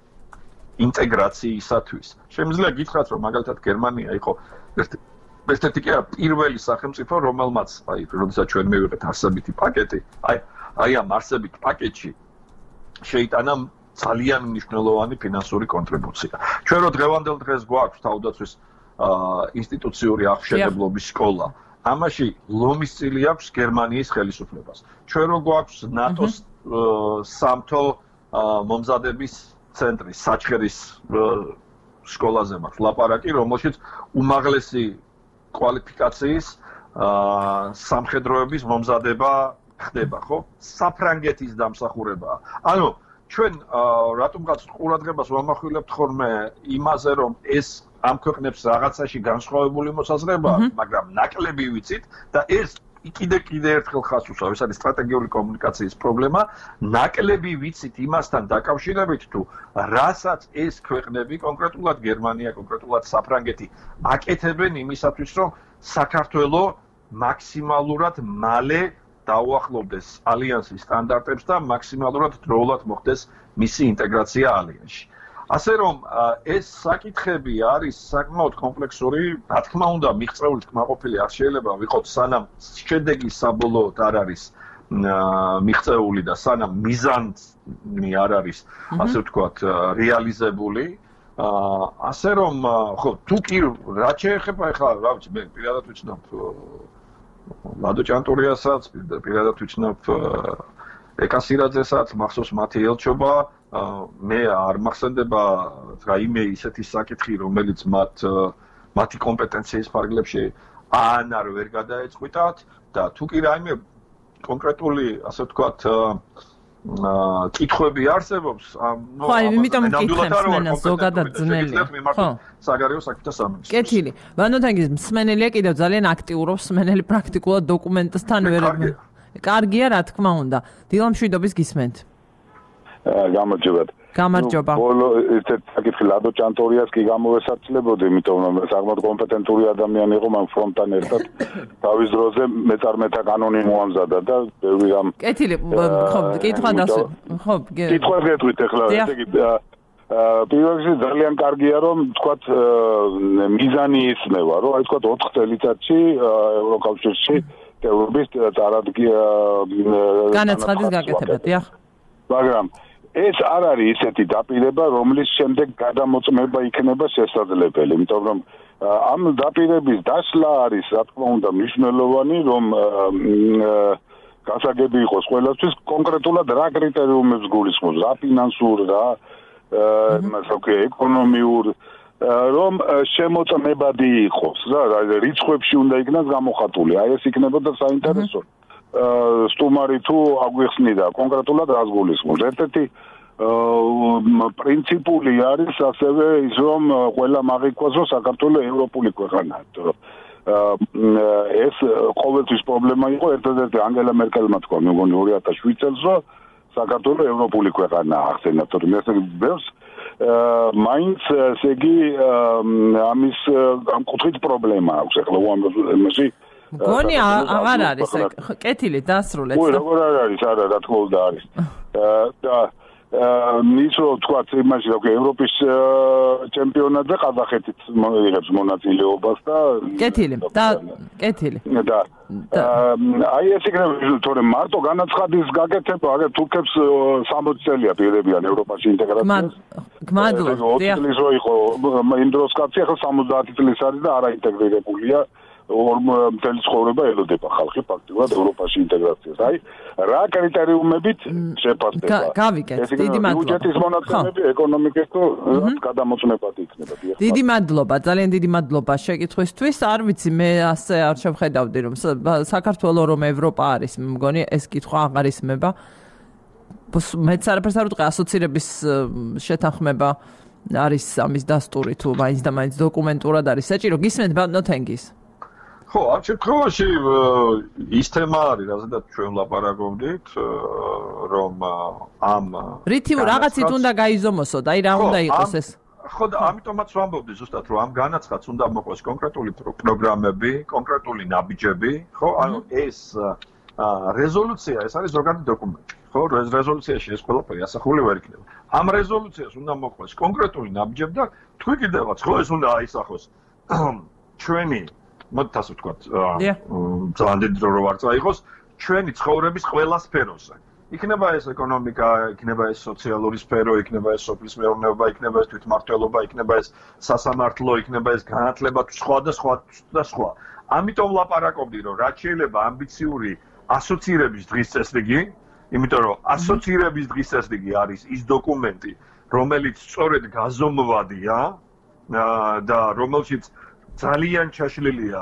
ინტეგრაციისათვის. შემიძლია გითხრათ, რომ მაგალითად გერმანია იყო ერთ-ერთი პირველი სახელმწიფო, რომელმაც, როდესაც ჩვენ მივიღეთ არსებითი პაკეტი, აი ამ არსებით პაკეტში შეიტანა ძალიან მნიშვნელოვანი ფინანსური კონტრიბუცია. ჩვენ რო დღევანდელ დღეს გვაქვს თავდაცვის ინსტიტუციური აღშენებლობის სკოლა, ამაში ლომის წილი აქვს გერმანიის ხელისუფლებას. ჩვენ რო გვაქვს ნატოს სამთო მომზადების ცენტრი, საჩხერის სკოლაზე მაქვს ლაპარაკი, რომელშიც უმაღლესი კვალიფიკაციის სამხედროების მომზადება ხდება, ხო? საფრანგეთის დამსახურებაა. ანუ ჩვენ რატომღაც ყურადღებას ვამახვილებთ ხოლმე იმაზე, რომ ეს ამ ქვეყნებს რაღაცაში განსხვავებული მოსაზრება, მაგრამ ნაკლები ვიცით და ეს კიდე ერთხელ ხაზს უსვამს, ეს არის სტრატეგიული კომუნიკაციის პრობლემა, ნაკლები ვიცით იმასთან დაკავშირებით თუ რასაც ეს ქვეყნები, კონკრეტულად გერმანია, კონკრეტულად საფრანგეთი აკეთებენ იმისათვის, რომ საქართველოს მაქსიმალურად მალე დაუახლოვდეს ალიანსის სტანდარტებს და მაქსიმალურად დროულად მოხდეს მისი ინტეგრაცია ალიანსში. ასე რომ ეს საკითხები არის საკმაოდ კომპლექსური, რა თქმა უნდა, მიღწეული კმაყოფილი არ შეიძლება ვიყოთ, სანამ შედეგი საბოლოოდ არ არის მიღწეული და სანამ მიზანი არ არის, ასე ვთქვათ, რეალიზებული. ასე რომ, ხო, თუ კი რაც შეეხება ახლა, რა ვიცი, მე პირადად ვიცნობ ლადო ჭანტურიასაც, პირადად ვიცნობ ეკასირაძესაც, მახსოვს მათი ელჩობა, მე არ მახსენდება რაიმე ისეთი საკითხი, რომელიც მათი კომპეტენციის ფარგლებში ან არ ვერ გადაეწყვიტათ და თუ კი რაიმე კონკრეტული, ასე ვთქვათ, კითხვები არსებობს, ხო, იმიტომ მკითხებს მენა ზოგადად ძნელი. ხო, საგარეო საქმეთა სამინისტრო. კეთილი. ბანო თანგის მსმენელია კიდევ ძალიან აქტიურობს, მსმენელი პრაქტიკულად დოკუმენტთან ვერ კარგია, რა თქმა უნდა. დილამშვიდობის გისმენთ. გამარჯობათ. გამარჯობა. ბოლო ერთ საკითხი ლადო ჭანტორიას კი გამოვესაცლებოდი, იმიტომ რომ საკმაოდ კომპეტენტური ადამიანი იყო, მან ფრონტთან ერთად თავის დროზე მეწარმეთა კანონი მოამზადა და ბევრი რამ. კეთილი, ხო, კითხვა დასვი. ხო, კითხვა გეტყვით ახლა, ესე იგი პირველ რიგში ძალიან კარგია რომ თქვათ მიზანი ისმევა, რომ აი თქვათ 4 წელიწადში ევროკავშირში ევროპის წარადგია განაცხადის გაკეთება, დიახ. მაგრამ ეს არ არის ისეთი დაპირება, რომლის შემდეგ გადამოწმება იქნება შესაძლებელი, იმიტომ რომ ამ დაპირების დასლა არის, რა თქმა უნდა, მნიშვნელოვანი, რომ გასაგები იყოს ყველასთვის კონკრეტულად რა კრიტერიუმებს გულისხმობს, რა ფინანსურ, რა ეკონომიურ, რომ შემოწმებადი იყოს, რა რიცხვებში უნდა იქნას გამოხატული. აი ეს იქნებოდა საინტერესო. სტუმარი თუ აგვიხსნიდა კონკრეტულად რას გულისხმობს. ერთ-ერთი პრინციპული არის ასევე ის, რომ ყველა მაღიქვას, რომ საქართველოს ევროპული ქვეყანაა. ეს ყოველთვის პრობლემა იყო, ერთ-ერთი ანგელა მერკელმა თქვა, მე მგონი 2007 წელს, რომ საქართველოს ევროპული ქვეყანაა ახსენა, თორემ ეს ბევრს მაინც ესე იგი ამის ამ კუთხით პრობლემა აქვს. ახლა უამბობ გონი აღარ არის კეთილი დასრულეთ. როგორ არ არის, არა, რა თქმა უნდა არის. და მის რო თქვა იმაში რა ევროპის ჩემპიონატზე ყაზახეთიც იღებს მონაწილეობას და კეთილი. და აი ეს იქნება თორე მარტო განაცხადის გაკეთება აგერ თურქებს 60 წელია პირებიან ევროპაში ინტეგრაციას. გმადლობთ. 20 წლის რო იყო იმ დროს კაცი ახლა 70 წლის არის და არაინტეგრირებულია. მთელი ცხოვრება ელოდება ხალხი ფაქტობრივად ევროპაში ინტეგრაციას. აი რა კრიტერიუმებით შეფასდება? გავიკეთეთ. დიდი მადლობა. ბიუჯეტის მონაცემები, ეკონომიკის თუ გადამოწმებადი იქნება. დიდი მადლობა, ძალიან დიდი მადლობა შეკითხვისთვის. არ ვიცი, მე ასე არ შევხედავდი, რომ საქართველოს რომ ევროპა არის, მგონი ეს კითხვა აღარ ისმება. მეც არაფერს არ ვიტყვი, ასოცირების შეთანხმება არის ამის დასტური თუ მაინც და მაინც დოკუმენტურად არის საჭირო. გისმენთ ბანოთენგის? ხო, ამ შემთხვევაში ის თემა არის, რაზედაც ჩვენ ლაპარაკობდით, რომ ამ რითი რაღაცით უნდა გაიზომოსო და აი რა უნდა იყოს ეს? ხო, და ამიტომაც ვამბობდი ზუსტად, რომ ამ განაცხადს უნდა მოყოს კონკრეტული პროგრამები, კონკრეტული ნაბიჯები, ხო? ანუ ეს რეზოლუცია, ეს არის ზოგადი დოკუმენტი, ხო? რეზოლუციაში ეს ყველაფერი ასახული ვერ იქნება. ამ რეზოლუციას უნდა მოყოს კონკრეტული ნაბიჯები და თქვი კიდევაც, ხო, ეს უნდა აისახოს ჩვენი მოდით ასე ვთქვათ, ძალიან დიდი დრო რო არ წაიღოს, ჩვენი ცხოვრების ყველა სფეროზე. იქნება ეს ეკონომიკა, იქნება ეს სოციალური სფერო, იქნება ეს სოფლის მეურნეობა, იქნება ეს თვითმმართველობა, იქნება ეს სასამართლო, იქნება ეს განათლება, სხვა და სხვა და სხვა. ამიტომ ლაპარაკობდი, რომ რაც შეიძლება ამბიციური ასოცირების დღის წესრიგი, იმიტომ რომ ასოცირების დღის წესრიგი არის ის დოკუმენტი, რომელიც სწორედ გაზომვადია და რომელშიც ძალიან ჩაშლილია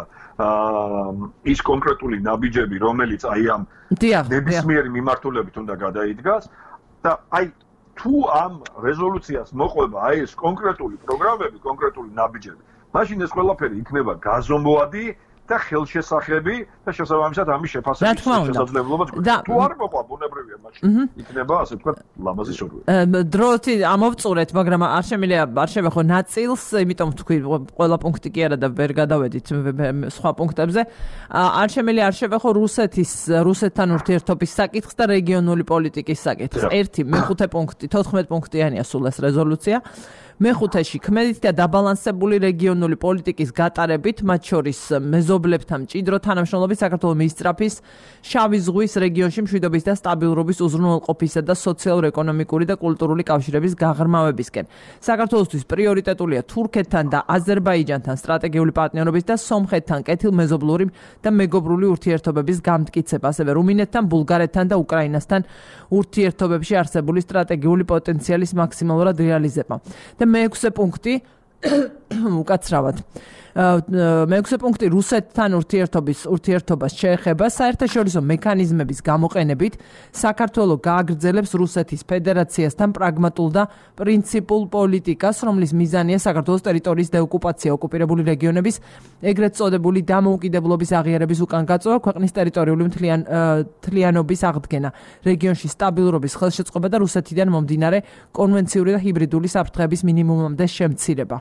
ის კონკრეტული ნაბიჯები, რომელიც აი ამ ნებისმიერი მიმართულებით უნდა გადაიდგას და აი თუ ამ რეზოლუციას მოყვება აი ეს კონკრეტული პროგრამები, კონკრეტული ნაბიჯები, მაშინ ეს ყველაფერი იქნება გაზომვადი და ხელშესახები და შესაბამისად ამის შეფასების შესაძლებლობა თუ არ მოყვა ბუნებრივია მაშინ იქნება ასე ვთქვათ ლამაზი შორვება. დროთი ამოვწურეთ, მაგრამ არ შევეხო ნაწილს, იმიტომ ვთქვი ყველა პუნქტი კი არა და ვერ გადავედით სხვა პუნქტებზე. არ შევეხო რუსეთთან ურთიერთობის საკითხს და რეგიონული პოლიტიკის საკითხს. 1 მე-5 პუნქტი, 14 პუნქტიანია სულ ეს რეზოლუცია. მე-5-ში ქმედით და დაბალანსებული რეგიონული პოლიტიკის გატარებით, მათ შორის მეზობლებთან მჭიდრო თანამშრომლობით საქართველოს მისწრაფის, შავი ზღვის რეგიონში მშვიდობის და სტაბილურობის უზრუნველყოფისა და სოციალურ-ეკონომიკური და კულტურული კავშირების გაღრმავებისკენ. საქართველოსთვის პრიორიტეტულია თურქეთთან და აზერბაიჯანთან სტრატეგიული პარტნიორობის და სომხეთთან კეთილმეზობლური და მეგობრული ურთიერთობების გამტკიცება, ასევე რუმინეთთან, ბულგარეთთან და უკრაინასთან ურთიერთობებში არსებული სტრატეგიული პოტენციალის მაქსიმალურად რეალიზება. მე-6 პუნქტი უკაცრავად. მე-6 პუნქტი რუსეთთან ურთიერთობას შეეხება საერთაშორისო მექანიზმების გამოყენებით საქართველოს გააგრძელებს რუსეთის ფედერაციასთან პრაგმატულ და პრინციპულ პოლიტიკას, რომლის მიზანია საქართველოს ტერიტორიის დეოკუპაცია, ოკუპირებული რეგიონების ეგრეთ წოდებული დამოუკიდებლობის აღიარების უკან გაწვევა, ქვეყნის ტერიტორიული მთლიანობის აღდგენა, რეგიონში სტაბილურობის ხელშეწყობა და რუსეთიდან მომდინარე კონვენციური და ჰიბრიდული საფრთხეების მინიმუმამდე შემცირება.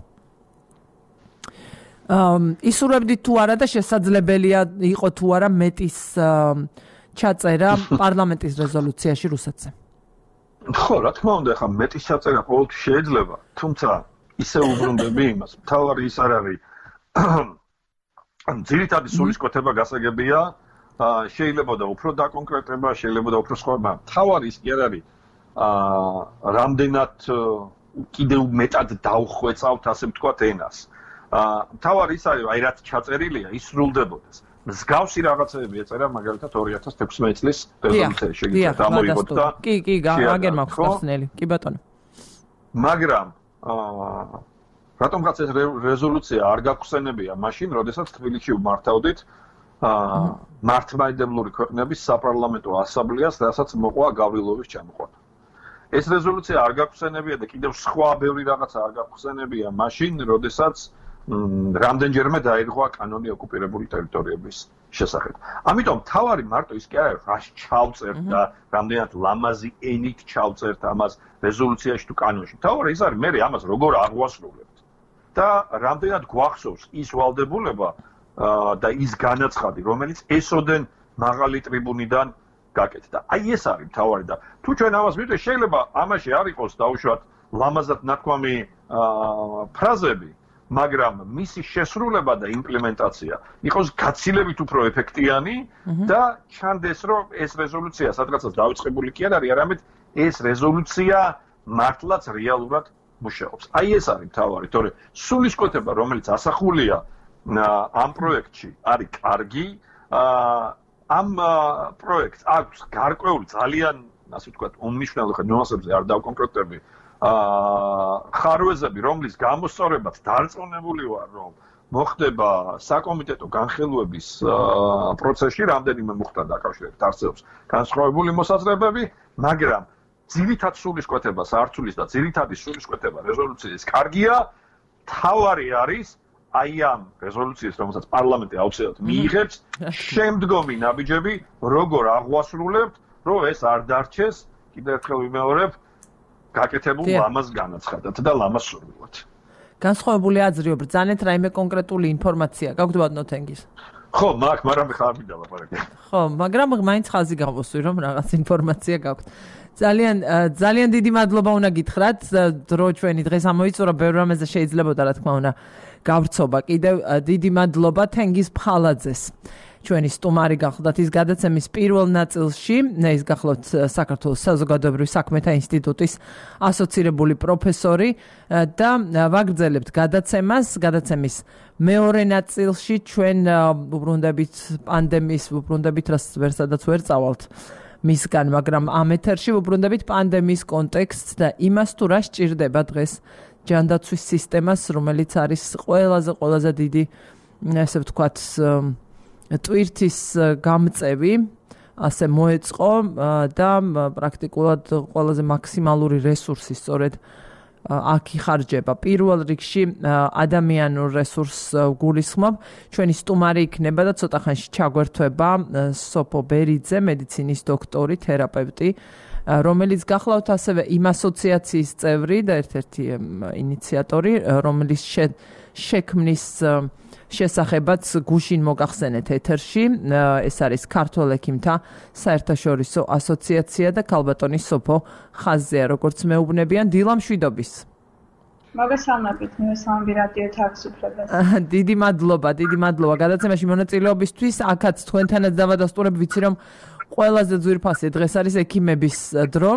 ისურვებდით თუ არა და შესაძლებელია იყო თუ არა მეტის ჩაწერა პარლამენტის რეზოლუციაში რუსეთზე? ხო, რა თქმა უნდა, ხა მეტის ჩაწერა ყოველთვის შეიძლება, თუმცა ისე უბრუნდები იმას, მთავარი ის არ არის. ძირითადი სულისკვეთება გასაგებია, შეიძლება და უფრო დაკონკრეტება, შეიძლება და უფრო სხვა, მაგრამ მთავარი ის კი არ არის რამდენად კიდევ მეტად დავხვეწავთ, ასე ვთქვათ, ენას. მთავარი ის არის, აი რაც ჩაწერილია, ის სრულდებოდეს. მსგავსი რაღაცები ეწერა მაგალითად 2016 წლის რეზოლუციაში შეგიძლიათ ამოიღოთ და კი, აგერ მაქვს ხსნელი. კი ბატონო. მაგრამ რატომღაც ეს რეზოლუცია არ გაგხსენებია მაშინ, როდესაც თბილისში ვმართავდით მართლმადიდებლური ქვეყნების საპარლამენტო ასამბლეას, რასაც მოყვა გავრილოვის ჩამოყვანა. ეს რეზოლუცია არ გაგხსენებია და კიდევ სხვა ბევრი რაღაცა არ გაგხსენებია მაშინ, როდესაც რამდენჯერმე დაირღვა კანონი ოკუპირებული ტერიტორიების შესახებ. ამიტომ თავარი მარტო ის კი არა, რას ჩავწერთ და რამდენად ლამაზი ენით ჩავწერთ ამას რეზოლუციაში თუ კანონში. თავარი ის არის, მე ამას როგორ აღვასრულებთ და რამდენად გვახსოვს ის ვალდებულება და ის განაცხადი, რომელიც ესოდენ მაღალი ტრიბუნიდან გაკეთდა. აი ეს არის მთავარი და თუ ჩვენ ამას ვიტყვით, შეიძლება ამაში არ იყოს დაუშვათ ლამაზად ნათქვამი ფრაზები, მაგრამ მისი შესრულება და იმპლემენტაცია იყოს გაცილებით უფრო ეფექტიანი და ჩანდეს, რომ ეს რეზოლუცია სადღაცაც დაიწყებული კი არ არის, არამედ ეს რეზოლუცია მართლაც რეალურად მუშაობს. აი ეს არის მთავარი, თორე სულისკვეთება, რომელიც ასახულია ამ პროექტში, არის კარგი. ამ პროექტს აქვს გარკვეული ძალიან, ასე ვთქვათ, უმნიშვნელო ნიუანსებზე არ დავკონკრეტები, ხარვეზები, რომლის გამოსწორებაც დარწმუნებული ვარ, რომ მოხდება საკომიტეტო განხილვების პროცესში, რამდენიმე მუხტად დაკავშირებით არსებობს განსხვავებული მოსაზრებები, მაგრამ ძირითად სულისკვეთებას არცულის და ძირითადი სულისკვეთება რეზოლუციის კარგია, თავარი არის აი ამ რეზოლუციის, რომელსაც პარლამენტი აუცილებლად მიიღებს, შემდგომი ნაბიჯები, როგორ აღვასრულებთ, რომ ეს არ დარჩეს, კიდევ ერთხელ ვიმეორებ, გაკეთებულ ლამაზ განაცხადად და ლამაზ სურვილად. განსხვავებული აზრი ბრძანეთ რაიმე კონკრეტული ინფორმაცია გაქვთ ბატონო თენგის? ხო, მაგ, მაგრამ ხარ მინდა ლაპარაკი. ხო, მაგრამ მაინც ხაზი გავუსვი, რომ რაღაც ინფორმაცია გაქვთ. ძალიან დიდი მადლობა უნდა გითხრათ, დრო ჩვენი დღეს ამოიწურა, ბევრ რამეზე შეიძლებოდა რა თქმა უნდა გავრცობა. კიდევ დიდი მადლობა თენგის ფხალაძეს. ჩვენი სტუმარი გახლდათ ის გადაცემის პირველ ნაწილში, ის გახლავთ საქართველოს საზოგადოებრივი საქმეთა ინსტიტუტის ასოცირებული პროფესორი და ვაგრძელებთ გადაცემის მეორე ნაწილში ჩვენ უბრუნდებით პანდემიის, რაც ვერსადაც ვერ წავალთ მისგან, მაგრამ ამ ეთერში უბრუნდებით პანდემიის კონტექსტს და იმას თუ რა სჭირდება დღეს ჯანდაცვის სისტემას, რომელიც არის ყველაზე დიდი, ასე ვთქვათ, ტვირთის გამწევი, ასე მოეწყო და პრაქტიკულად ყველაზე მაქსიმალური რესურსი სწორედ აქ იხარჯება. პირველ რიგში ადამიანურ რესურსს გულისხმობ. ჩვენი სტუმარი იქნება და ცოტა ხანში ჩაგვერთვება სოფო ბერიძე, მედიცინის დოქტორი, თერაპევტი, რომელიც გახლავთ ასევე იმ ასოციაციის წევრი და ერთ-ერთი ინიციატორი, რომელიც შექმნის შესახებაც გუშინ მოგახსენეთ ეთერში. ეს არის ქართველ ექიმთა საერთაშორისო ასოციაცია და ქალბატონი სოფო ხაზია, როგორც მეუბნებიან. დილა მშვიდობის. მოგესალმებით, მივესალმები რადიო თავისუფლებას. დიდი მადლობა გადაცემაში მონაწილეობისთვის. აქაც თქვენთანაც დავადასტურებ, ვიცი რომ ყველაზე ძვირფასი დღეს არის ექიმების დრო.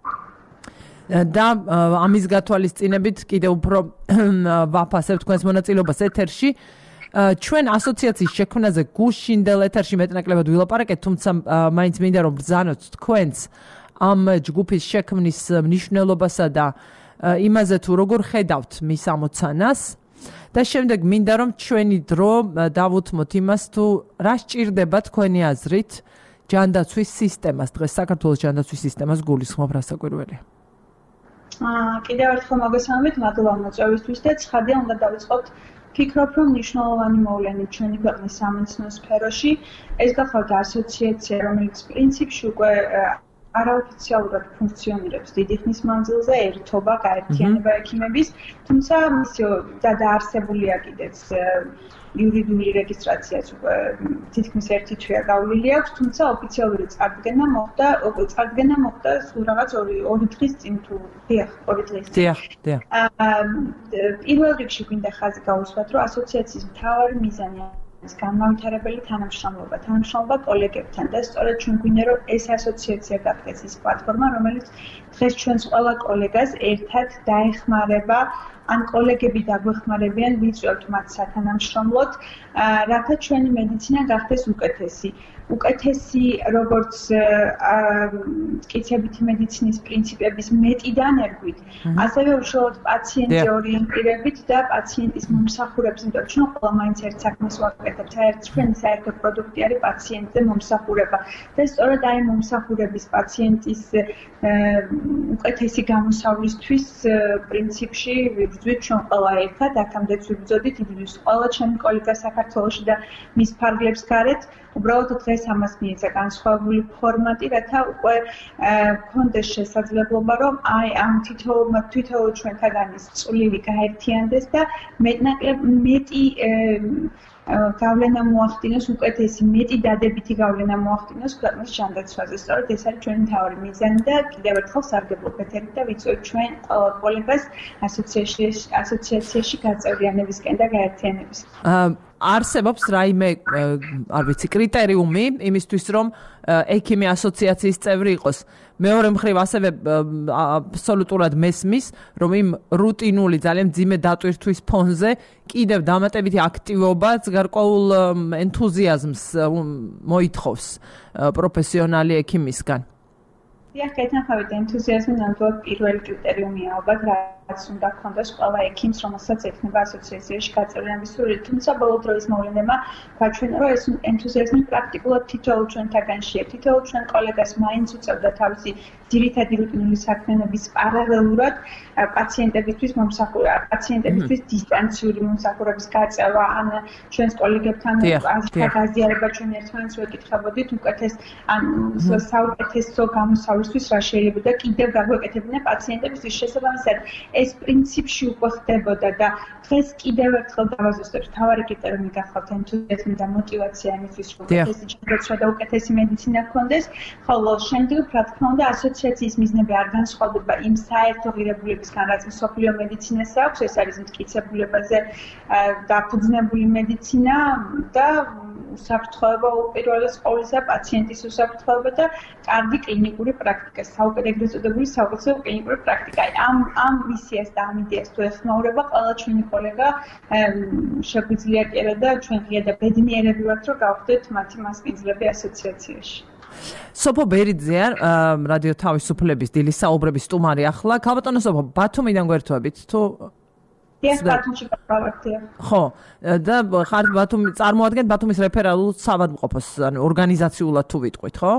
და ამის გათვალისწინებით კიდევ უფრო ვაფასებ თქვენს მონაწილეობას ეთერში. ჩვენ ასოციაციის შექმნაზე გუშინდელ ეთერში მეტნაკლებად ვილაპარაკეთ, თუმცა მაინც მინდა რომ ბრძანოთ თქვენს ამ ჯგუფის შექმნის მნიშვნელობასა და იმაზე თუ როგორ ხედავთ მის ამოცანას და შემდეგ მინდა რომ ჩვენი დრო დავუთმოთ იმას თუ რა სჭირდება თქვენი აზრით ჯანდაცვის სისტემას, დღეს საქართველოს ჯანდაცვის სისტემას გულისხმობ რასაკვირველია. კიდევ ერთხელ მოგესალმებით, მადლობა მოწვევისთვის და ცხადია უნდა დავიწყოთ ფიქრობ, რომ მნიშვნელოვანი მოვლენით ჩვენი ქვეყნის სამეცნიერო სფეროში ეს გახლავთ ასოციაცია, რომელიც პრინციპში უკვე არაოფიციალურად ფუნქციონირებს დიდი ხნის მანძილზე, ერთობა, გაერთიანება ექიმების, თუმცა მისი დაარსებულია კიდეც იურიდიული რეგისტრაციაც უკვე თითქმის ერთი თვეა გავლილი აქვს, თუმცა ოფიციალური წარდგენა მოხდა სულ რაღაც ორი დღის წინ თუ დიახ, ორი დღის წინ. დიახ. პირველ რიგში გვინდა ხაზი გაუსვათ, რომ ასოციაციის მთავარი მიზანი განმავითარებელი თანამშრომლობა კოლეგებთან და სწორედ ჩვენ გვინდა რომ ეს ასოციაცია გახდეს ის პლატფორმა, რომელიც დღეს ჩვენს ყველა კოლეგას ერთად დაეხმარება, ან კოლეგები დაგვეხმარებიან ვიწვევთ მათ სათანამშრომლოდ, რათა ჩვენი მედიცინა გახდეს უკეთესი როგორც მტკიცებითი მედიცინის პრინციპების მეტიდან ერგვით, ასევე უშუალოდ პაციენტზე ორიენტირებით და პაციენტის მომსახურებს, იმიტომ რომ ჩვენ ყველა მაინც ერთ საქმეს ვაკეთებთ, ჩვენი საერთო პროდუქტი არის პაციენტზე მომსახურება და სწორედ აი მომსახურების პაციენტის უკეთესი გამოსავლისთვის პრინციპში ვიბრძვით ჩვენ ყველა ერთად, აქამდეც ვიბრძოდით, იბრძვის ყველა ჩემი კოლეგა საქართველოში და მის ფარგლებს გარეთ. უბრალოდ დღეს ამას მიეცა განსხვავებული ფორმატი, რათა უკვე გქონდეს შესაძლებლობა, რომ აი ამ თითოეულ ჩვენთაგანის წვლილი გაერთიანდეს და მეტი გავლენა მოახდინოს, უკეთესი მეტი დადებითი გავლენა მოახდინოს ქვეყნის ჯანდაცვაზე. სწორედ ეს არის ჩვენი მთავარი მიზანი და კიდევ ერთხელ სარგებლობ ეთერით და ვიწვევთ ჩვენ ყველას ასოციაციაში გაწევრიანებისკენ და გაერთიანების. არსებობს რაიმე, არ ვიცი, კრიტერიუმი იმისთვის, რომ ექიმი ასოციაციის წევრი იყოს. მეორე მხრივ ასევე აბსოლუტურად მესმის, რომ იმ რუტინული ძალიან მძიმე დატვირთვის ფონზე კიდევ დამატებითი აქტივობაც გარკვეულ ენთუზიაზმს მოითხოვს პროფესიონალი ექიმისგან. დიახ, გეთანხმებით, ენთუზიაზმი ნამდვილად პირველი კრიტერიუმია ალბათ, რაც უნდა გქონდეს ყველა ექიმს, რომელსაც ექნება ასოციაციაში გაწევრიანების სურვილი. თუმცა ბოლო დროის მოვლენებმა გაჩვენა, რომ ეს ენთუზიაზმი პრაქტიკულად თითოეულ ჩვენთაგანშია. თითოეულ ჩვენ კოლეგას მაინც უწევდა თავისი ძირითადი რუტინული საქმიანობის პარალელურად პაციენტებისთვის პაციენტებისთვის დისტანციური მომსახურების გაწევა, ან ჩვენს კოლეგებთან გაზიარება ჩვენ ერთმანეთს ვეკითხებოდით, უკეთეს საუკეთესო გამოსავლისთვის რა შეიძლება და კიდევ გაგვეკეთებინა პაციენტებისთვის შესაბამისად ეს პრინციპში უკვე ხდებოდა და დღეს კიდევ ერთხელ დავაზუსტებ, თავარი კრიტერიუმი გახლავთ ენთუზიაზმი და мотиваცია იმისთვის, რომ უკეთესი ჯანდაცვა და უკეთესი მედიცინა გქონდეს, ხოლო შემდეგ რა თქმა უნდა ასოციაციის მიზნები არ განსხვავდება იმ საერთო ღირებულებისგან, რაც მსოფლიო მედიცინას აქვს, ეს არის მტკიცებულებაზე დაფუძნებული მედიცინა და უსაფრთხოება უპირველეს ყოვლისა პაციენტის უსაფრთხოება და კარგი კლინიკური პრაქტიკა, ეგრეთ წოდებული საუკეთესო კლინიკური პრაქტიკა. ამ მისიას და ამ იდეას თუ ეხმაურება ყველა ჩვენი კოლეგა შეგვიძლია კერა და ჩვენ ღია და ბედნიერები ვართ, რომ გავხდეთ მათი მასპინძლები ასოციაციაში. სოფო ბერიძე რადიო თავისუფლების დილის საუბრების სტუმარი ახლა. ქალბატონო სოფო, ბათუმიდან გვერდთვებით თუ დიახ, ბათუმში გავარდია. ხო, და ხარ ბათუმი წარმოადგენთ ბათუმის რეფერალურ საავადმყოფოს, ანუ ორგანიზაციულად თუ ვიტყვით, ხო?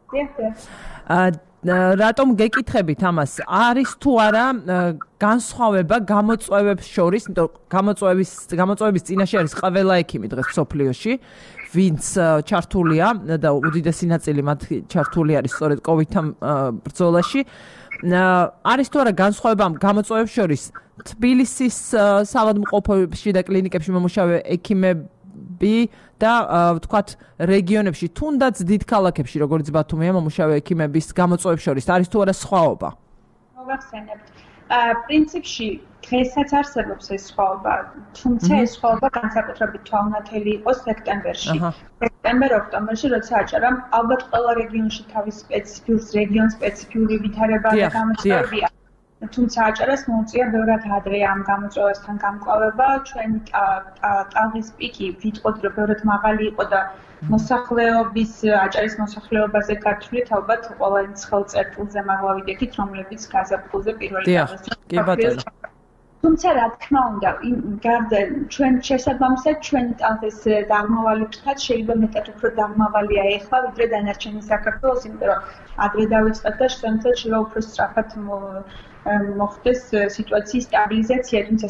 დიახ. რატომ გეკითხებით ამას? არის თუ არა განსხვავება გამოწვევებს შორის, იმიტომ გამოწვევების წინაშე არის ყველა ექიმი დღეს მსოფლიოში, ვინც ჩართულია და უდიდესი ნაწილი მათ ჩართული არის სწორედ COVID-თან ბრძოლაში. არის თუ არა განსხვავება გამოწვევებს შორის თბილისის საავადმყოფოში და კლინიკებში მომუშავე ექიმები და ვთქვათ რეგიონებში, თუნდაც დიდ ქალაქებში, როგორც ბათუმია, მომუშავე ექიმების გამოწვევებს შორის არის თუ არა სხვაობა? მოგახსენებთ. პრინციპში დღესაც არსებობს ეს სხვაობა, თუმცა ეს სხვაობა განსაკუთრებით თვალნათელი იყო სექტემბერში. სექტემბერ-ოქტომბერში, როცა აჭარამ ალბათ ყველა რეგიონში თავის რეგიონ სპეციფიური ვითარება და გამოწვევებია. თუმცა აჭარას მოუწია ბევრად ადრე ამ გამოწვევასთან გამკლავება. ჩვენი ტალღის პიკი ვიტყოდ, რომ ბევრად მაღალი იყო და მოსახლეობის აჭარის მოსახლეობაზე გათვლით ალბათ ყველა იმ ხელწერტილზე მაღლა ვიდექით, რომლებიც გაზაფხულზე პირველი დაღესტნის. თუმცა რა თქმა უნდა, გარდა ჩვენ შესაბამისად ჩვენი ტალღის დაღმავალი ფრთაც შეიძლება მეტად უფრო დაღმავალია ეხლა, ვიდრე დანარჩენი საქართველოს, იმიტომ რომ ადრე დავიწყეთ და შემთხვევით შეიძლება უფრო სწრაფად მოხდეს სიტუაციის სტაბილიზაცია, თუმცა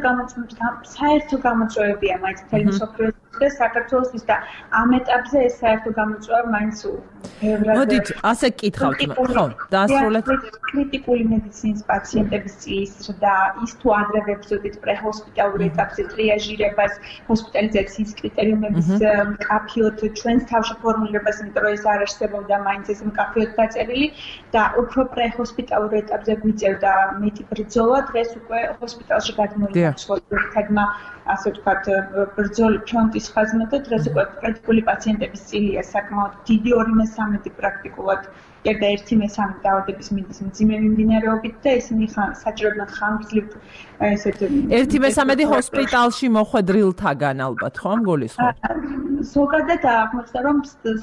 საერთო გამოწვევებია მაინც მთელი მსოფლიოს და საქართველოსთვის და ამ ეტაპზე ეს საერთო გამოწვევა მაინც ბევრად. მოდით, ასე გკითხავთ, ხო, დაასრულეთ. კრიტიკული მედიცინის პაციენტების წილის და ის თუ ადრე ვებრძოდით პრეჰოსპიტალურ ეტაპზე ტრიაჟირებას, ჰოსპიტალიზაციის კრიტერიუმების მკაფიოდ ჩვენს თავში ფორმულირებას, იმიტომ რომ ეს არ არსებობდა მაინც ეს მკაფიოდ დაწერილი და უფრო პრეჰოსპიტალურ ეტაპზე გვიწევდა და მეტი ბრძოლა დღეს უკვე ჰოსპიტალში გადმოიწვევთ ასე ვთქვათ ბრძოლა ფრონტის ხაზმა და დღეს უკვე კრიტიკული პაციენტების წილია საკმაოდ დიდი 2/3 პრაქტიკულად და 1/3 დაავადების მძიმე მიმდინარეობით და ისინი საჭიროებდნენ ხანგრძლივ ესეთ 1/3 ჰოსპიტალში მოხვედრილთაგან ალბათ ხო მგულისხმობ? ზოგადად აღმოჩნდა რომ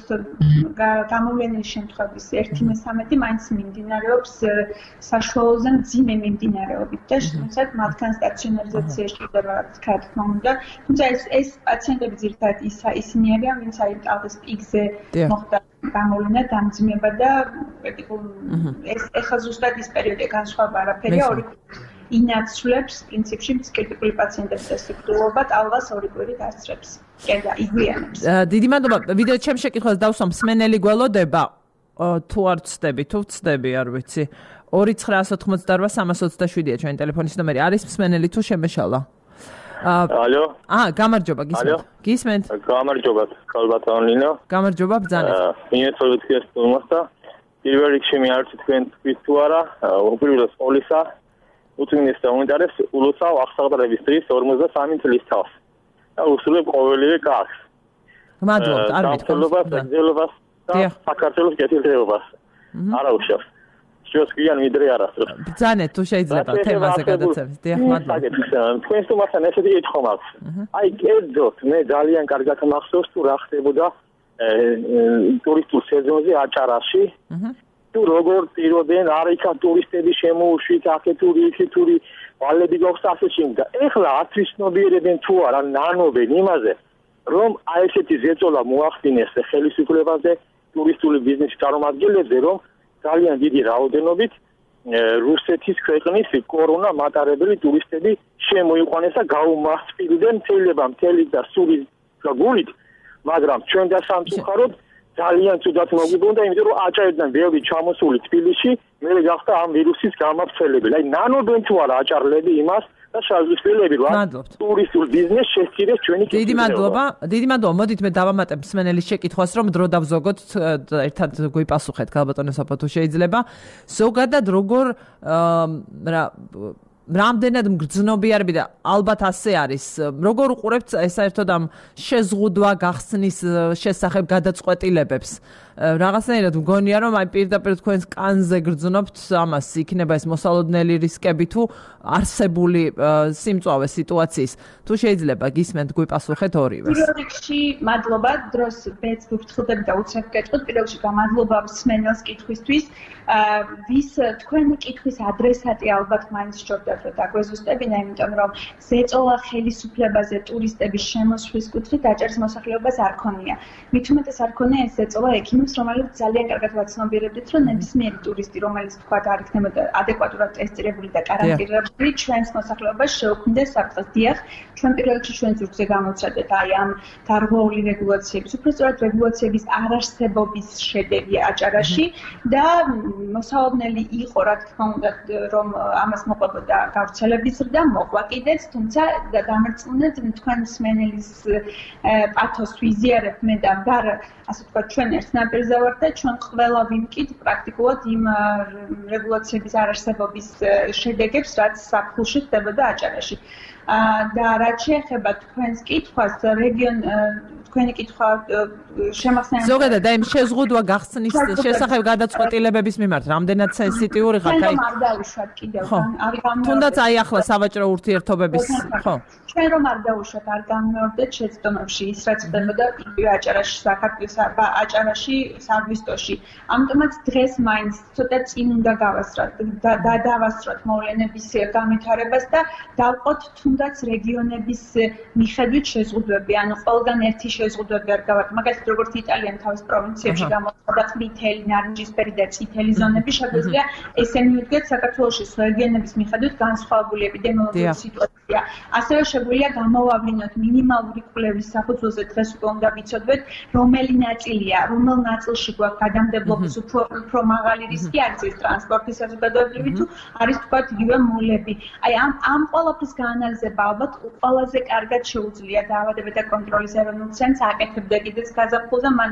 გამოვლენილი შემთხვევების 1/3 მაინც მიმდინარეობს საშუალოზე მძიმე მიმდინარეობით და შესაბამისად მათგან სტაციონარიზაციაში ხდებათ რა თქმა უნდა. თუმცა ეს პაციენტები ძირითადად ისინი არიან, ვინც აი ტალღის პიკზე მოხდა გამოვლენა დამძიმება და ეს ეხლა ზუსტად ის პერიოდი განსხვავება არაფერია, ორი ინაცვლებს პრინციპში კრიტიკული პაციენტების დასაკვირვებლობა ტალღას 2 კვირით ასწრებს. და იგივიანებს. დიდი მადლობა. ვიდეო ჩემს შეკითხვას დავსვამ, მსმენელი გველოდება თუ არ ვწდები, თუ ვწდები, არ ვიცი. 2988 327-ია ჩვენი ტელეფონის ნომერი. არის მსმენელი თუ შემეშალა? ალო გამარჯობა გისმენთ გამარჯობა ქალბატონინო გამარჯობა ბრძანეთ მინეცოლეთ ქესტუმას და პირველ რიგში მე არც თქვენ თქვით თუ არა უპირველეს ყოვლისა უწმინდესთა უნდარეს ულუსავ აღსაყდრების დღის 53 წლის თავს და უსულებ ყოველივე კაცს მადლობთ არ მითხოვს და საქართველოს კეთილდღეობას არა უშავს შუას გვიან მიდრე არასდროს ბრძანეთ თუ შეიძლება თემაზე გადაცემით დიახ მადლობა თქვენ თუმცა ესეთი ეთქო მაქვს აი კერძოდ მე ძალიან კარგად მახსოვს თუ რა ხდებოდა ტურისტულ სეზონზე აჭარაში თუ როგორ ტიროდნენ არ იქა ტურისტები შემოუშვით აქეთური იქითური ვალები გვაქვს ასე შემდეგ და ეხლა ათვით ცნობიერებენ თუ არა ნანობენ იმაზე რომ აი ესეთი ზეწოლა მოახდინეს ხელისუფლებაზე ტურისტული ბიზნესის წარმომადგენლებზე რომ ძალიან დიდი რაოდენობით რუსეთის ქვეყნის კორონა მატარებელი ტურისტები შემოიყვანეს და გაუმასპინდნენ მთელი და სული გულით მაგრამ ჩვენ და სამწუხაროდ ძალიან ცუდად მოგვიბრუნდა იმიტომ რომ აჭარიდან ბევრი ჩამოსული თბილისში მე გახდა ამ ვირუსის გამავრცელებელი აი ნანობენ თუ არა აჭარლები იმას და შავიზღვისპირელები რა ტურისტულ ბიზნესს შესწირეს ჩვენი დიდი მადლობა მოდით მე დავამატებ მსმენელის შეკითხვას რომ დრო დავზოგოთ ერთად გვიპასუხეთ ქალბატონო საფო თუ შეიძლება ზოგადად როგორ რამდენად მგრძნობიარები და ალბათ ასე არის როგორ უყურებთ საერთოდ ამ შეზღუდვა გახსნის შესახებ გადაწყვეტილებებს რაღაცნაირად მგონია რომ აი პირდაპირ თქვენს კანზე გრძნობთ ამას იქნება ეს მოსალოდნელი რისკები თუ არსებული სიმწვავე სიტუაციის თუ შეიძლება გისმენთ გვიპასუხეთ ორივეს პირველ რიგში მადლობა დროს ბეც გფრთხილდები და უცებ გეტყვით პირველ რიგში გამადლობა მსმენელს კითხვისთვის ვის თქვენი კითხვის ადრესატი ალბათ მაინც სჯობდათ რომ დაგვეზუსტებინა იმიტომ რომ ზეწოლა ხელისუფლებაზე ტურისტების შემოსვლის კუთხით აჭარის მოსახლეობას არ ქონია მით უმეტეს არ ქონია ეს ზეწოლა ექიმებს რომელიც ძალიან კარგად ვაცნობიერებდით რომ ნებისმიერი ტურისტი რომელიც თქვა არ იქნებოდა ადეკვატურად ტესტირებული და კარანტინირებული ჩვენს მოსახლეობას შეუქმნდეს საფრთხეს დიახ ჩვენ პირველ რიგში ჩვენ ზურგზე გამოვცადეთ აი ამ გარღვეული რეგულაციების უბრალოდ რეგულაციების არარსებობის შედეგი აჭარაში და მოსალოდნელი იყო რა თქმა უნდა რომ ამას მოყვებოდა გავრცელების ზრდა მოყვა კიდეც თუმცა დამერწმუნეთ თქვენ მსმენელის პათოს ვიზიარებთ მე და ვარ ასე ვთქვათ ჩვენ ერთნაირზე ვართ და ჩვენ ყველა ვიმკით პრაქტიკულად იმ რეგულაციების არარსებობის შედეგებს რაც საფულში ხდებოდა აჭარაში და რაც შეეხება თქვენს კითხვას თქვენი კითხვა შემახსენებთ ზოგადად აი შეზღუდვა გახსნის შესახებ გადაწყვეტილებების მიმართ რამდენად სენსიტიური ხართ აი არ დავუშვათ კიდევ თუნდაც აი ახლა სავაჭრო ურთიერთობების ხო ჩვენ რომ არ დავუშვათ არ გამიმეორდეთ შეცდომებში ის რაც ხდებოდა აჭარაში საქართველოს აჭარაში საგვისტოში ამიტომაც დღეს მაინც ცოტა წინ უნდა დავასწროთ მოვლენების განვითარებას და დავყოთ თუნდაც რეგიონების მიხედვით შეზღუდვები ანუ ყველგან ერთი შეზღუდვები არ გავართ მაგალითად როგორც იტალია თავის პროვინციებში გამოცხადდა ყვითელი, ნარინჯისფერი და წითელი ზონები შეგვიძლია ესენი მიუდგეთ საქართველოს რეგიონების მიხედვით განსხვავებული ეპიდემიოლოგიური სიტუაცია ასევე შეგვიძლია გამოვავლინოთ მინიმალური კვლევის საფუძველზე დღეს უკვე უნდა ვიცოდეთ რომელი ნაწილია რომელ ნაწილში გვაქვს გადამდებლობის უფრო მაღალი რისკი არის ეს ტრანსპორტის საზოგადოებრივი თუ არის თქვათ იგივე მოლები აი ამ ყველაფრის გაანალიზება ალბათ ყველაზე კარგად შეუძლია დაავადებათა და კონტროლის ეროვნულ ცენტრს აკეთებდა კიდეც გაზაფხულზე მან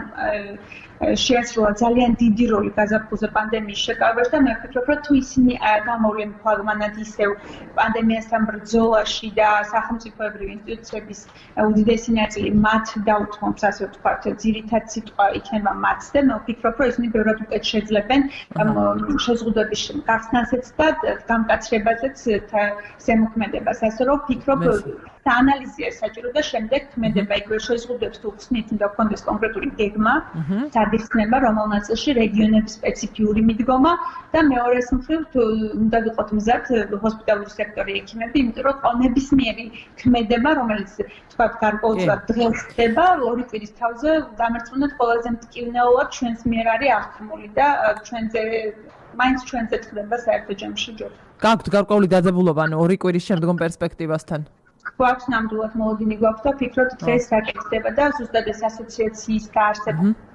შეასრულა ძალიან დიდი როლი გაზაფხულზე პანდემიის შეკავებაში და მე ვფიქრობ რომ თუ ისინი გამოვლენ ფლაგმანად ისევ პანდემიასთან ბრძოლაში და სახელმწიფოებრივი ინსტიტუციების უდიდესი ნაწილი მათ დაუთმობს ასე ვთქვათ ძირითად სიტყვა იქნება მათს და მე ვფიქრობ რომ ისინი ბევრად უკეთ შეძლებენ შეზღუდვების გახსნასაც და გამკაცრებაზეც ზემოქმედებას ასე რომ ვფიქრობ ანალიზია საჭირო და შემდეგ ქმედება იგივე შეზღუდვებს თუ ხსნით უნდა გქონდეს კონკრეტული გეგმა დაგიხსნება რომელ ნაწილში რეგიონების სპეციფიური მიდგომა და მეორეს მხრივ უნდა ვიყოთ მზად ჰოსპიტალური სექტორი ექიმები იმიტომ რომ ნებისმიერი ქმედება რომელიც თქვა გარკვეულწილად დღეს ხდება ორი კვირის თავზე დამერწმუნეთ ყველაზე მტკივნეულად ჩვენს მიერ არის აღქმული და მაინც ჩვენზე ხდება საერთო ჯამში ჯერ გაქვთ გარკვეული დაძაბულობა ანუ ორი კვირის შემდგომ პერსპექტივასთან გვაქვს ნამდვილად მოლოდინი გვაქვს და ვფიქრობ დღეს რაკეთდება და ზუსტად ეს ასოციაციის გაარსება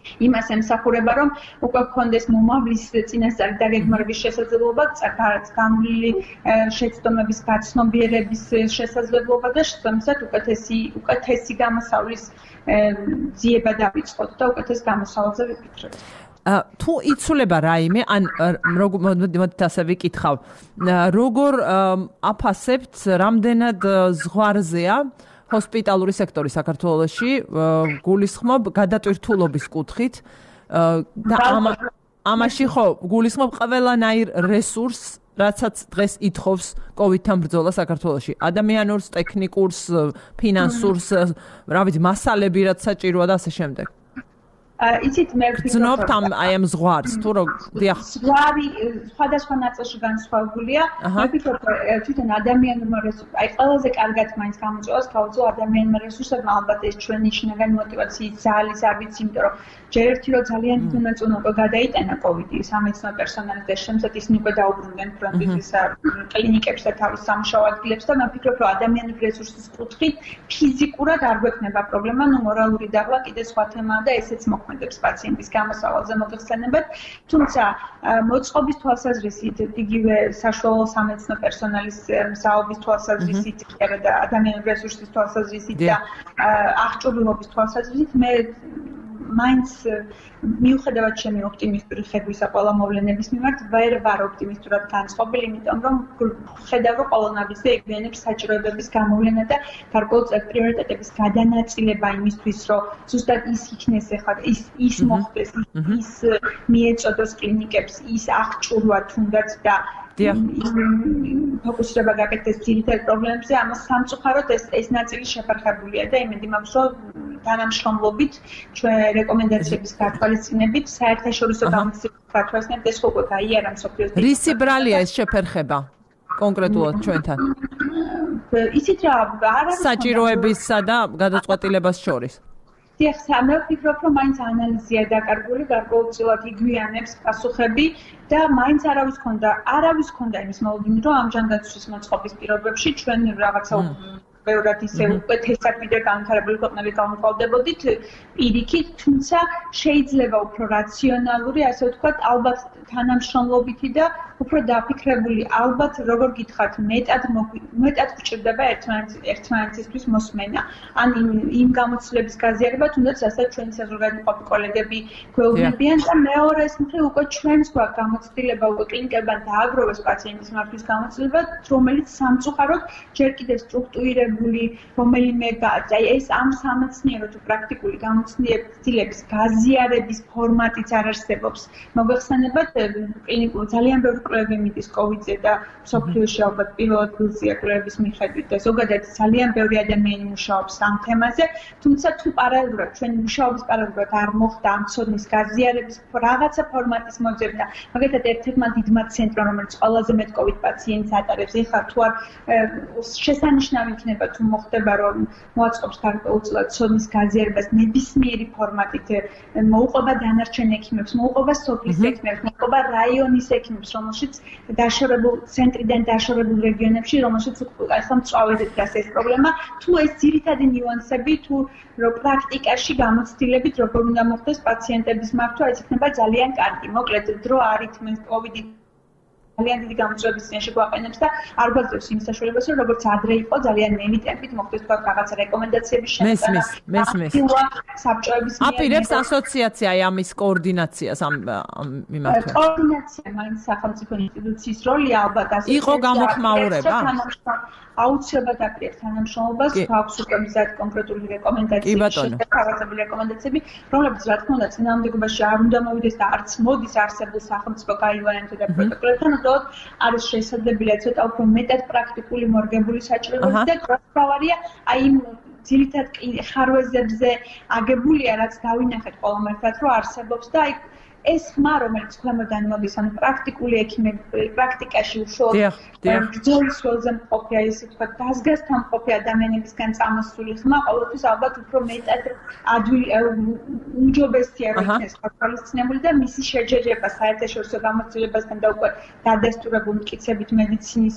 იმას ემსახურება, რომ უკვე გქონდეს მომავლის წინასწარი დაგეგმარების შესაძლებლობა, განვლილი შეცდომების გაცნობიერების შესაძლებლობა და შესაბამისად უკეთესი გამოსავლის ძიება დავიწყოთ და უკეთეს გამოსავალზე ვიფიქრებთ. თუ იცვლება რაიმე, ან მოდით ასე ვიკითხავ, როგორ აფასებთ, რამდენად ზღვარზეა ჰოსპიტალური სექტორი საქართველოში, გულისხმობ გადატვირთულობის კუთხით და ამაში ხო გულისხმობ ყველანაირ რესურსს, რაცაც დღეს ითხოვს COVID-თან ბრძოლა საქართველოში. ადამიანურს, ტექნიკურს, ფინანსურს, რა ვიცი, მასალები რაც საჭიროა და ასე შემდეგ. იცით მე გძნობთ ამ ზღვარს თუ რო დიახ ზღვარი სხვადასხვა ნაწილში განსხვავებულია მე ვფიქრობ თვითონ ადამიანურმა რესურსებმა აი ყველაზე კარგად მაინც გამოწვევას გაუძლო ადამიანურმა რესურსებმა ალბათ ეს ჩვენი შინაგანი მოტივაციის ძალის არ ვიცი იმიტომ რომ ჯერ ერთი რო ძალიან დიდი ნაწილი უკვე გადაიტანა COVID-ი სამედიცინო პერსონალის და შემდგომ ისინი უკვე დაუბრუნდნენ ფრონტის კლინიკებს და თავის სამუშაო ადგილებს და მე ვფიქრობ რომ ადამიანური რესურსის კუთხით ფიზიკურად არ გვექნება პრობლემა ნუ მორალური დაღლა კიდე სხვა თემაა და ესეც მოქმედებს პაციენტის გამოსავალზე მოგეხსენებათ თუმცა მოწყობის თვალსაზრისით იგივე საშუალო სამედიცინო პერსონალის მსაობის თვალსაზრისით და ადამიანური რესურსის თვალსაზრისით და აღჭურვილობის თვალსაზრისით მე მაინც მიუხედავად ჩემი ოპტიმისტური ხედვისა ყველა მოვლენების მიმართ ვერ ვარ ოპტიმისტურად განწყობილი, იმიტომ რომ ხედავ რომ ყველანაირზე იგივენებს საჭიროებების გამოვლენა და გარკვეულ პრიორიტეტების გადანაწილება იმისთვის, რომ ზუსტად ის იქნეს ახლა ის მოხდეს, ის მიეწოდოს კლინიკებს, ის აღჭურვა თუნდაც და ფოკუსირება გაკეთდეს ძირითად პრობლემებზე, ამას სამწუხაროდ ეს ნაწილი შეფერხებულია და იმედი მაქვს, რომ თანამშრომლობით ჩვენ რეკომენდაციების გათვალისწინებით საერთაშორისო გამოცდილების გათვალისწინებით ეს უკვე გაიარა მსოფლიოს რისი ბრალია ეს შეფერხება კონკრეტულად ჩვენთან ისიც რა არა საჭიროებისა და გადაწყვეტილებას შორის დიახ, მე ვფიქრობ, რომ მაინც ანალიზია დაკარგული, გარკვეულწილად იგვიანებს პასუხები და მაინც არავის ქონდა იმის მოლოდინი, რომ ამ ჯანდაცვის მოწყობის პირობებში ჩვენ რაღაცა ბევრად ისე უკეთესად ვიდრე განვითარებული ქვეყნები გამოვყავდებოდით პირიქით, თუმცა შეიძლება უფრო რაციონალური, ასე ვთქვათ, ალბათ თანამშრომლობითი და უფრო დაფიქრებული, ალბათ როგორ გითხრათ, მეტად გვჭირდება ერთმანეთისთვის მოსმენა. ან იმ გამოცდილების გაზიარება, თუნდაც ასე ჩვენი საზოგადოებრივი კოლეგები გვეუბნებიან და მეორეს მხრივ უკვე ჩვენს გვაქვს გამოცდილება უკვე კლინიკებთან დააგროვეს პაციენტის მართვის გამოცდილება, რომელიც სამწუხაროდ ჯერ კიდევ სტრუქტურირებული, რომელიმე აი ეს ამ სამეცნიერო თუ პრაქტიკული გამოცდილების გაზიარების ფორმატიც არ არსებობს. მოგეხსენებათ კლინიკურ ძალიან ბევრი კვლევები მიდის COVID-ზე და მსოფლიოში ალბათ პირველ ადგილზეა კვლევების მიხედვით და ზოგადად ძალიან ბევრი ადამიანი მუშაობს ამ თემაზე, თუმცა თუ პარალელურად ჩვენი მუშაობის პარალელურად არ მოხდა ამ ცოდნის გაზიარების რაღაცა ფორმატის მოძებნა, მაგალითად ერთ-ერთმა დიდმა ცენტრმა, რომელიც ყველაზე მეტ COVID პაციენტს ატარებს, ეხლა თუ არ შესანიშნავი იქნება თუ მოხდება რომ მოაწყობს გარკვეულწილად ცოდნის გაზიარებას ნებისმიერი ფორმატით მოუყვება დანარჩენ ექიმებს, მოუყვება სოფლის ექიმებს, მოუყვება რაიონის ექიმებს, რომელშიც დაშორებულ ცენტრიდან დაშორებულ რეგიონებში, რომელშიც ახლა მწვავედით დგას ეს პრობლემა, თუ ეს ძირითადი ნიუანსები, თუ პრაქტიკაში გამოცდილებით როგორ უნდა მოხდეს პაციენტების მართვა, ეს იქნება ძალიან კარგი. მოკლედ, დრო არ ითმენს COVID-ი ძალიან დიდი გამოწვევების წინაშე გვაყენებს და არ გვაძლევს იმ საშუალებას, რომ როგორც ადრე იყო, ძალიან ნელი ტემპით მოხდეს თქვა რაღაცა რეკომენდაციების შემოტანა. მესმის. საბჭოების აპირებს ასოციაცია ამის კოორდინაციას ამ მიმართულებით. კოორდინაცია მაინც სახელმწიფო ინსტიტუციის როლია ალბათ ასოციაცია. იყო გამოხმაურება? აუცილებლად აპირებს თანამშრომლობას, გვაქვს უკვე მზად კონკრეტული რეკომენდაციები, შეთავაზებული რეკომენდაციები, რომლებიც რა თქმა უნდა წინააღმდეგობაში არ უნდა მოვიდეს და არც მოდის არსებულ სახელმწიფო გაირკვევებთან და პროტოკოლებთან, უბრალოდ არის შესაძლებელია ცოტა უფრო მეტად პრაქტიკული მორგებული საჭიროებები და გასავარია აი იმ ძირითად ხარვეზებზე აგებულია, რაც დავინახეთ ყველამ ერთად, რომ არსებობს და აი ეს ხმა, რომელიც ქვემოდან მოდის, ანუ პრაქტიკული ექიმები პრაქტიკაში უშუალოდ ბრძოლის ველზე მყოფი, ესე ვთქვათ, დაზგასთან მყოფი ადამიანებისგან წამოსული ხმა, ყოველთვის ალბათ უფრო მეტად უმჯობესია, რომ იქნეს გათვალისწინებული და მისი შეჯერება საერთაშორისო გამოცდილებასთან და უკვე დადასტურებულ მტკიცებით მედიცინის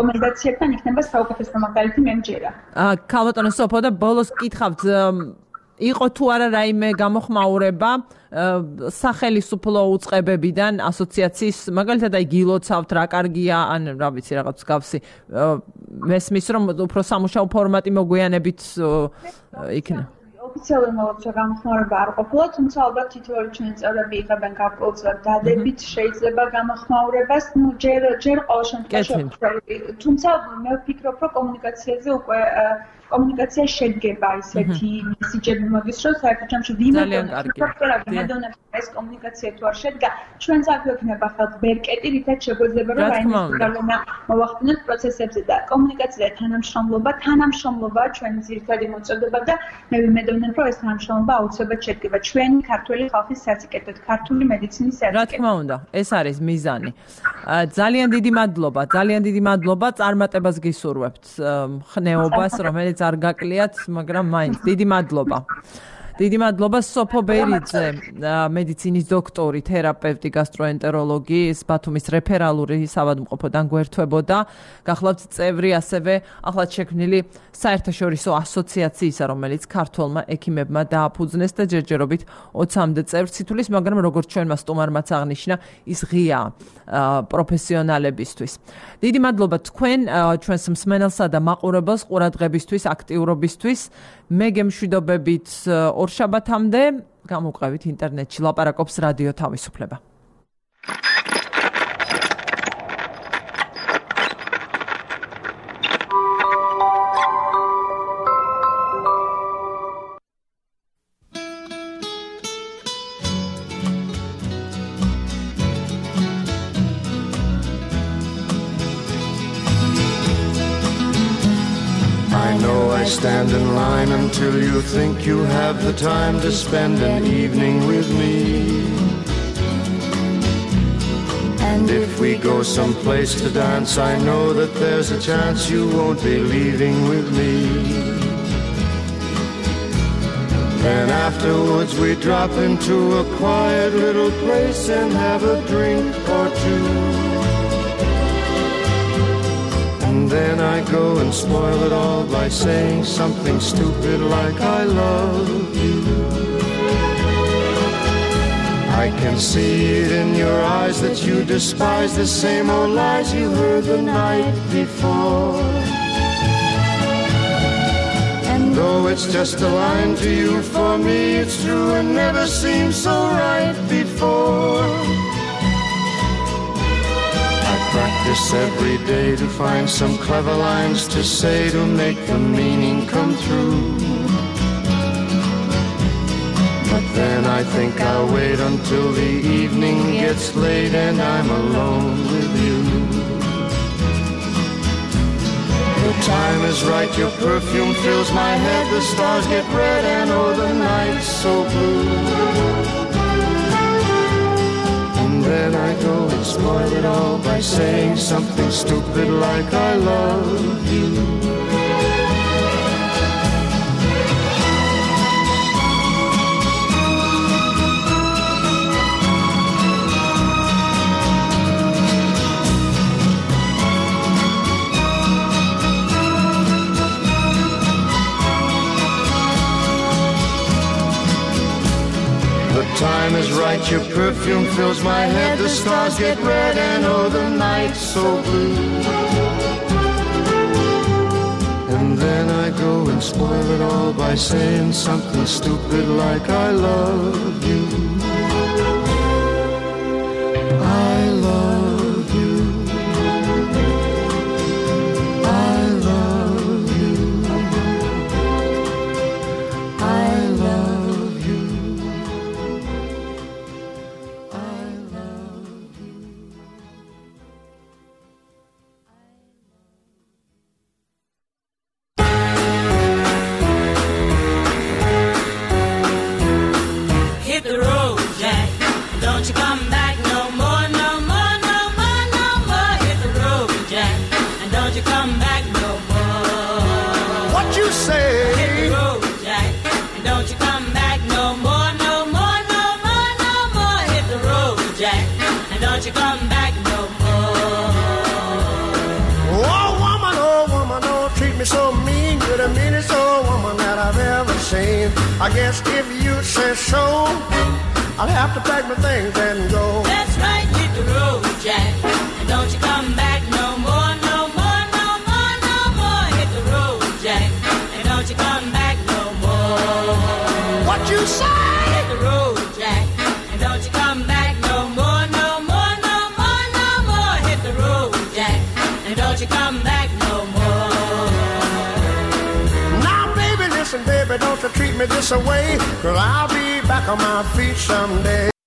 რეკომენდაციებთან იქნება საუკეთესო მაგალითი მე მჯერა. ქალბატონო სოფო და ბოლოს გითხავთ იყო თუ არა რაიმე გამოხმაურება სახელმწიფო უწყებებიდან ასოციაციის მაგალითად აი გილოცავთ რა კარგია ან რა ვიცი რაღაც გავსი მესმის რომ უფრო სამუშაო ფორმატი მოგვიანებით იქნება ოფიციალური მოლოდინი გამოხმაურება არ ყოფილა, თუმცა ალბათ თითოეული ჩვენი წევრები იღებენ გარკვეულწილად დადებით, შეიძლება გამოხმაურებას, ჯერ ყოველ შემთხვევაში. თუმცა მე ვფიქრობ, რომ კომუნიკაციაზე უკვე კომუნიკაცია შედგება ისეთი მესიჯები მოდის, რომ საერთოდ ჯამში ვიმედოვნებ, ეს კომუნიკაცია თუ არ შედგა, ჩვენც აქ ვექნება ხალხ ბერკეტი, რითაც შეგვეძლება რომ რაიმე პრობლემა მოვახდინოთ პროცესებზე და კომუნიკაცია და თანამშრომლობა ჩვენი ძირითადი მოწოდება და მე ვიმედოვნებ, რომ ეს თანამშრომლობა აუცილებლად შედგება ჩვენი ქართული ხალხის სასიკეთოდ, ქართული მედიცინის სასიკეთოდ. რა თქმა უნდა, ეს არის მიზანი. ძალიან დიდი მადლობა, წარმატებას გისურვებთ ხნეობას, რომელიც არ გაკლიათ, მაგრამ მაინც დიდი მადლობა სოფო ბერიძე, მედიცინის დოქტორი, თერაპევტი, გასტროენტეროლოგი, ბათუმის რეფერალური საავადმყოფოდან გვერდებოდა, გახლავთ წევრი ასევე ახლად შექმნილი საერთაშორისო ასოციაციისა, რომელიც ქართველმა ექიმებმა დააფუძნეს და ჯერჯერობით 20-მდე წევრს ითვლის, მაგრამ როგორც ჩვენმა სტუმარმაც აღნიშნა, ის ღია პროფესიონალებისთვის. დიდი მადლობა თქვენ, ჩვენს მსმენელსა და მაყურებელს ყურადღებისთვის, აქტიურობისთვის. მე გემშვიდობებით ორშაბათამდე გამოვყევით ინტერნეტში ლაპარაკობს რადიო თავისუფლება. Stand in line until you think you have the time to spend an evening with me. And if we go someplace to dance, I know that there's a chance you won't be leaving with me. Then afterwards we drop into a quiet little place and have a drink or two. And then I go and spoil it all by saying something stupid like I love you. I can see it in your eyes that you despise the same old lies you heard the night before. And though it's just a line to you, for me it's true and never seemed so right before. Practice every day to find some clever lines to say to make the meaning come through. But then I think I'll wait until the evening gets late and I'm alone with you. The time is right, your perfume fills my head, the stars get red and oh the night's so blue. Then I go and spoil it all by saying something stupid like I love you. Time is right, your perfume fills my head, the stars get red and oh the night's so blue. And then I go and spoil it all by saying something stupid like I love you. I love you. I love you. I love you. So mean, you're the meanest old woman that I've ever seen. I guess if you say so, I'll have to pack my things and go. That's right, hit the road, Jack. And don't you come back no more, no more, no more, no more. Hit the road, Jack. And don't you come back no more. What you say? Hit the road, Jack. And don't you come back no more, no more, no more, no more. Hit the road, Jack. And don't you come back no more. Now, baby, listen, baby, don't you treat me this away, 'cause I'll be back on my feet someday.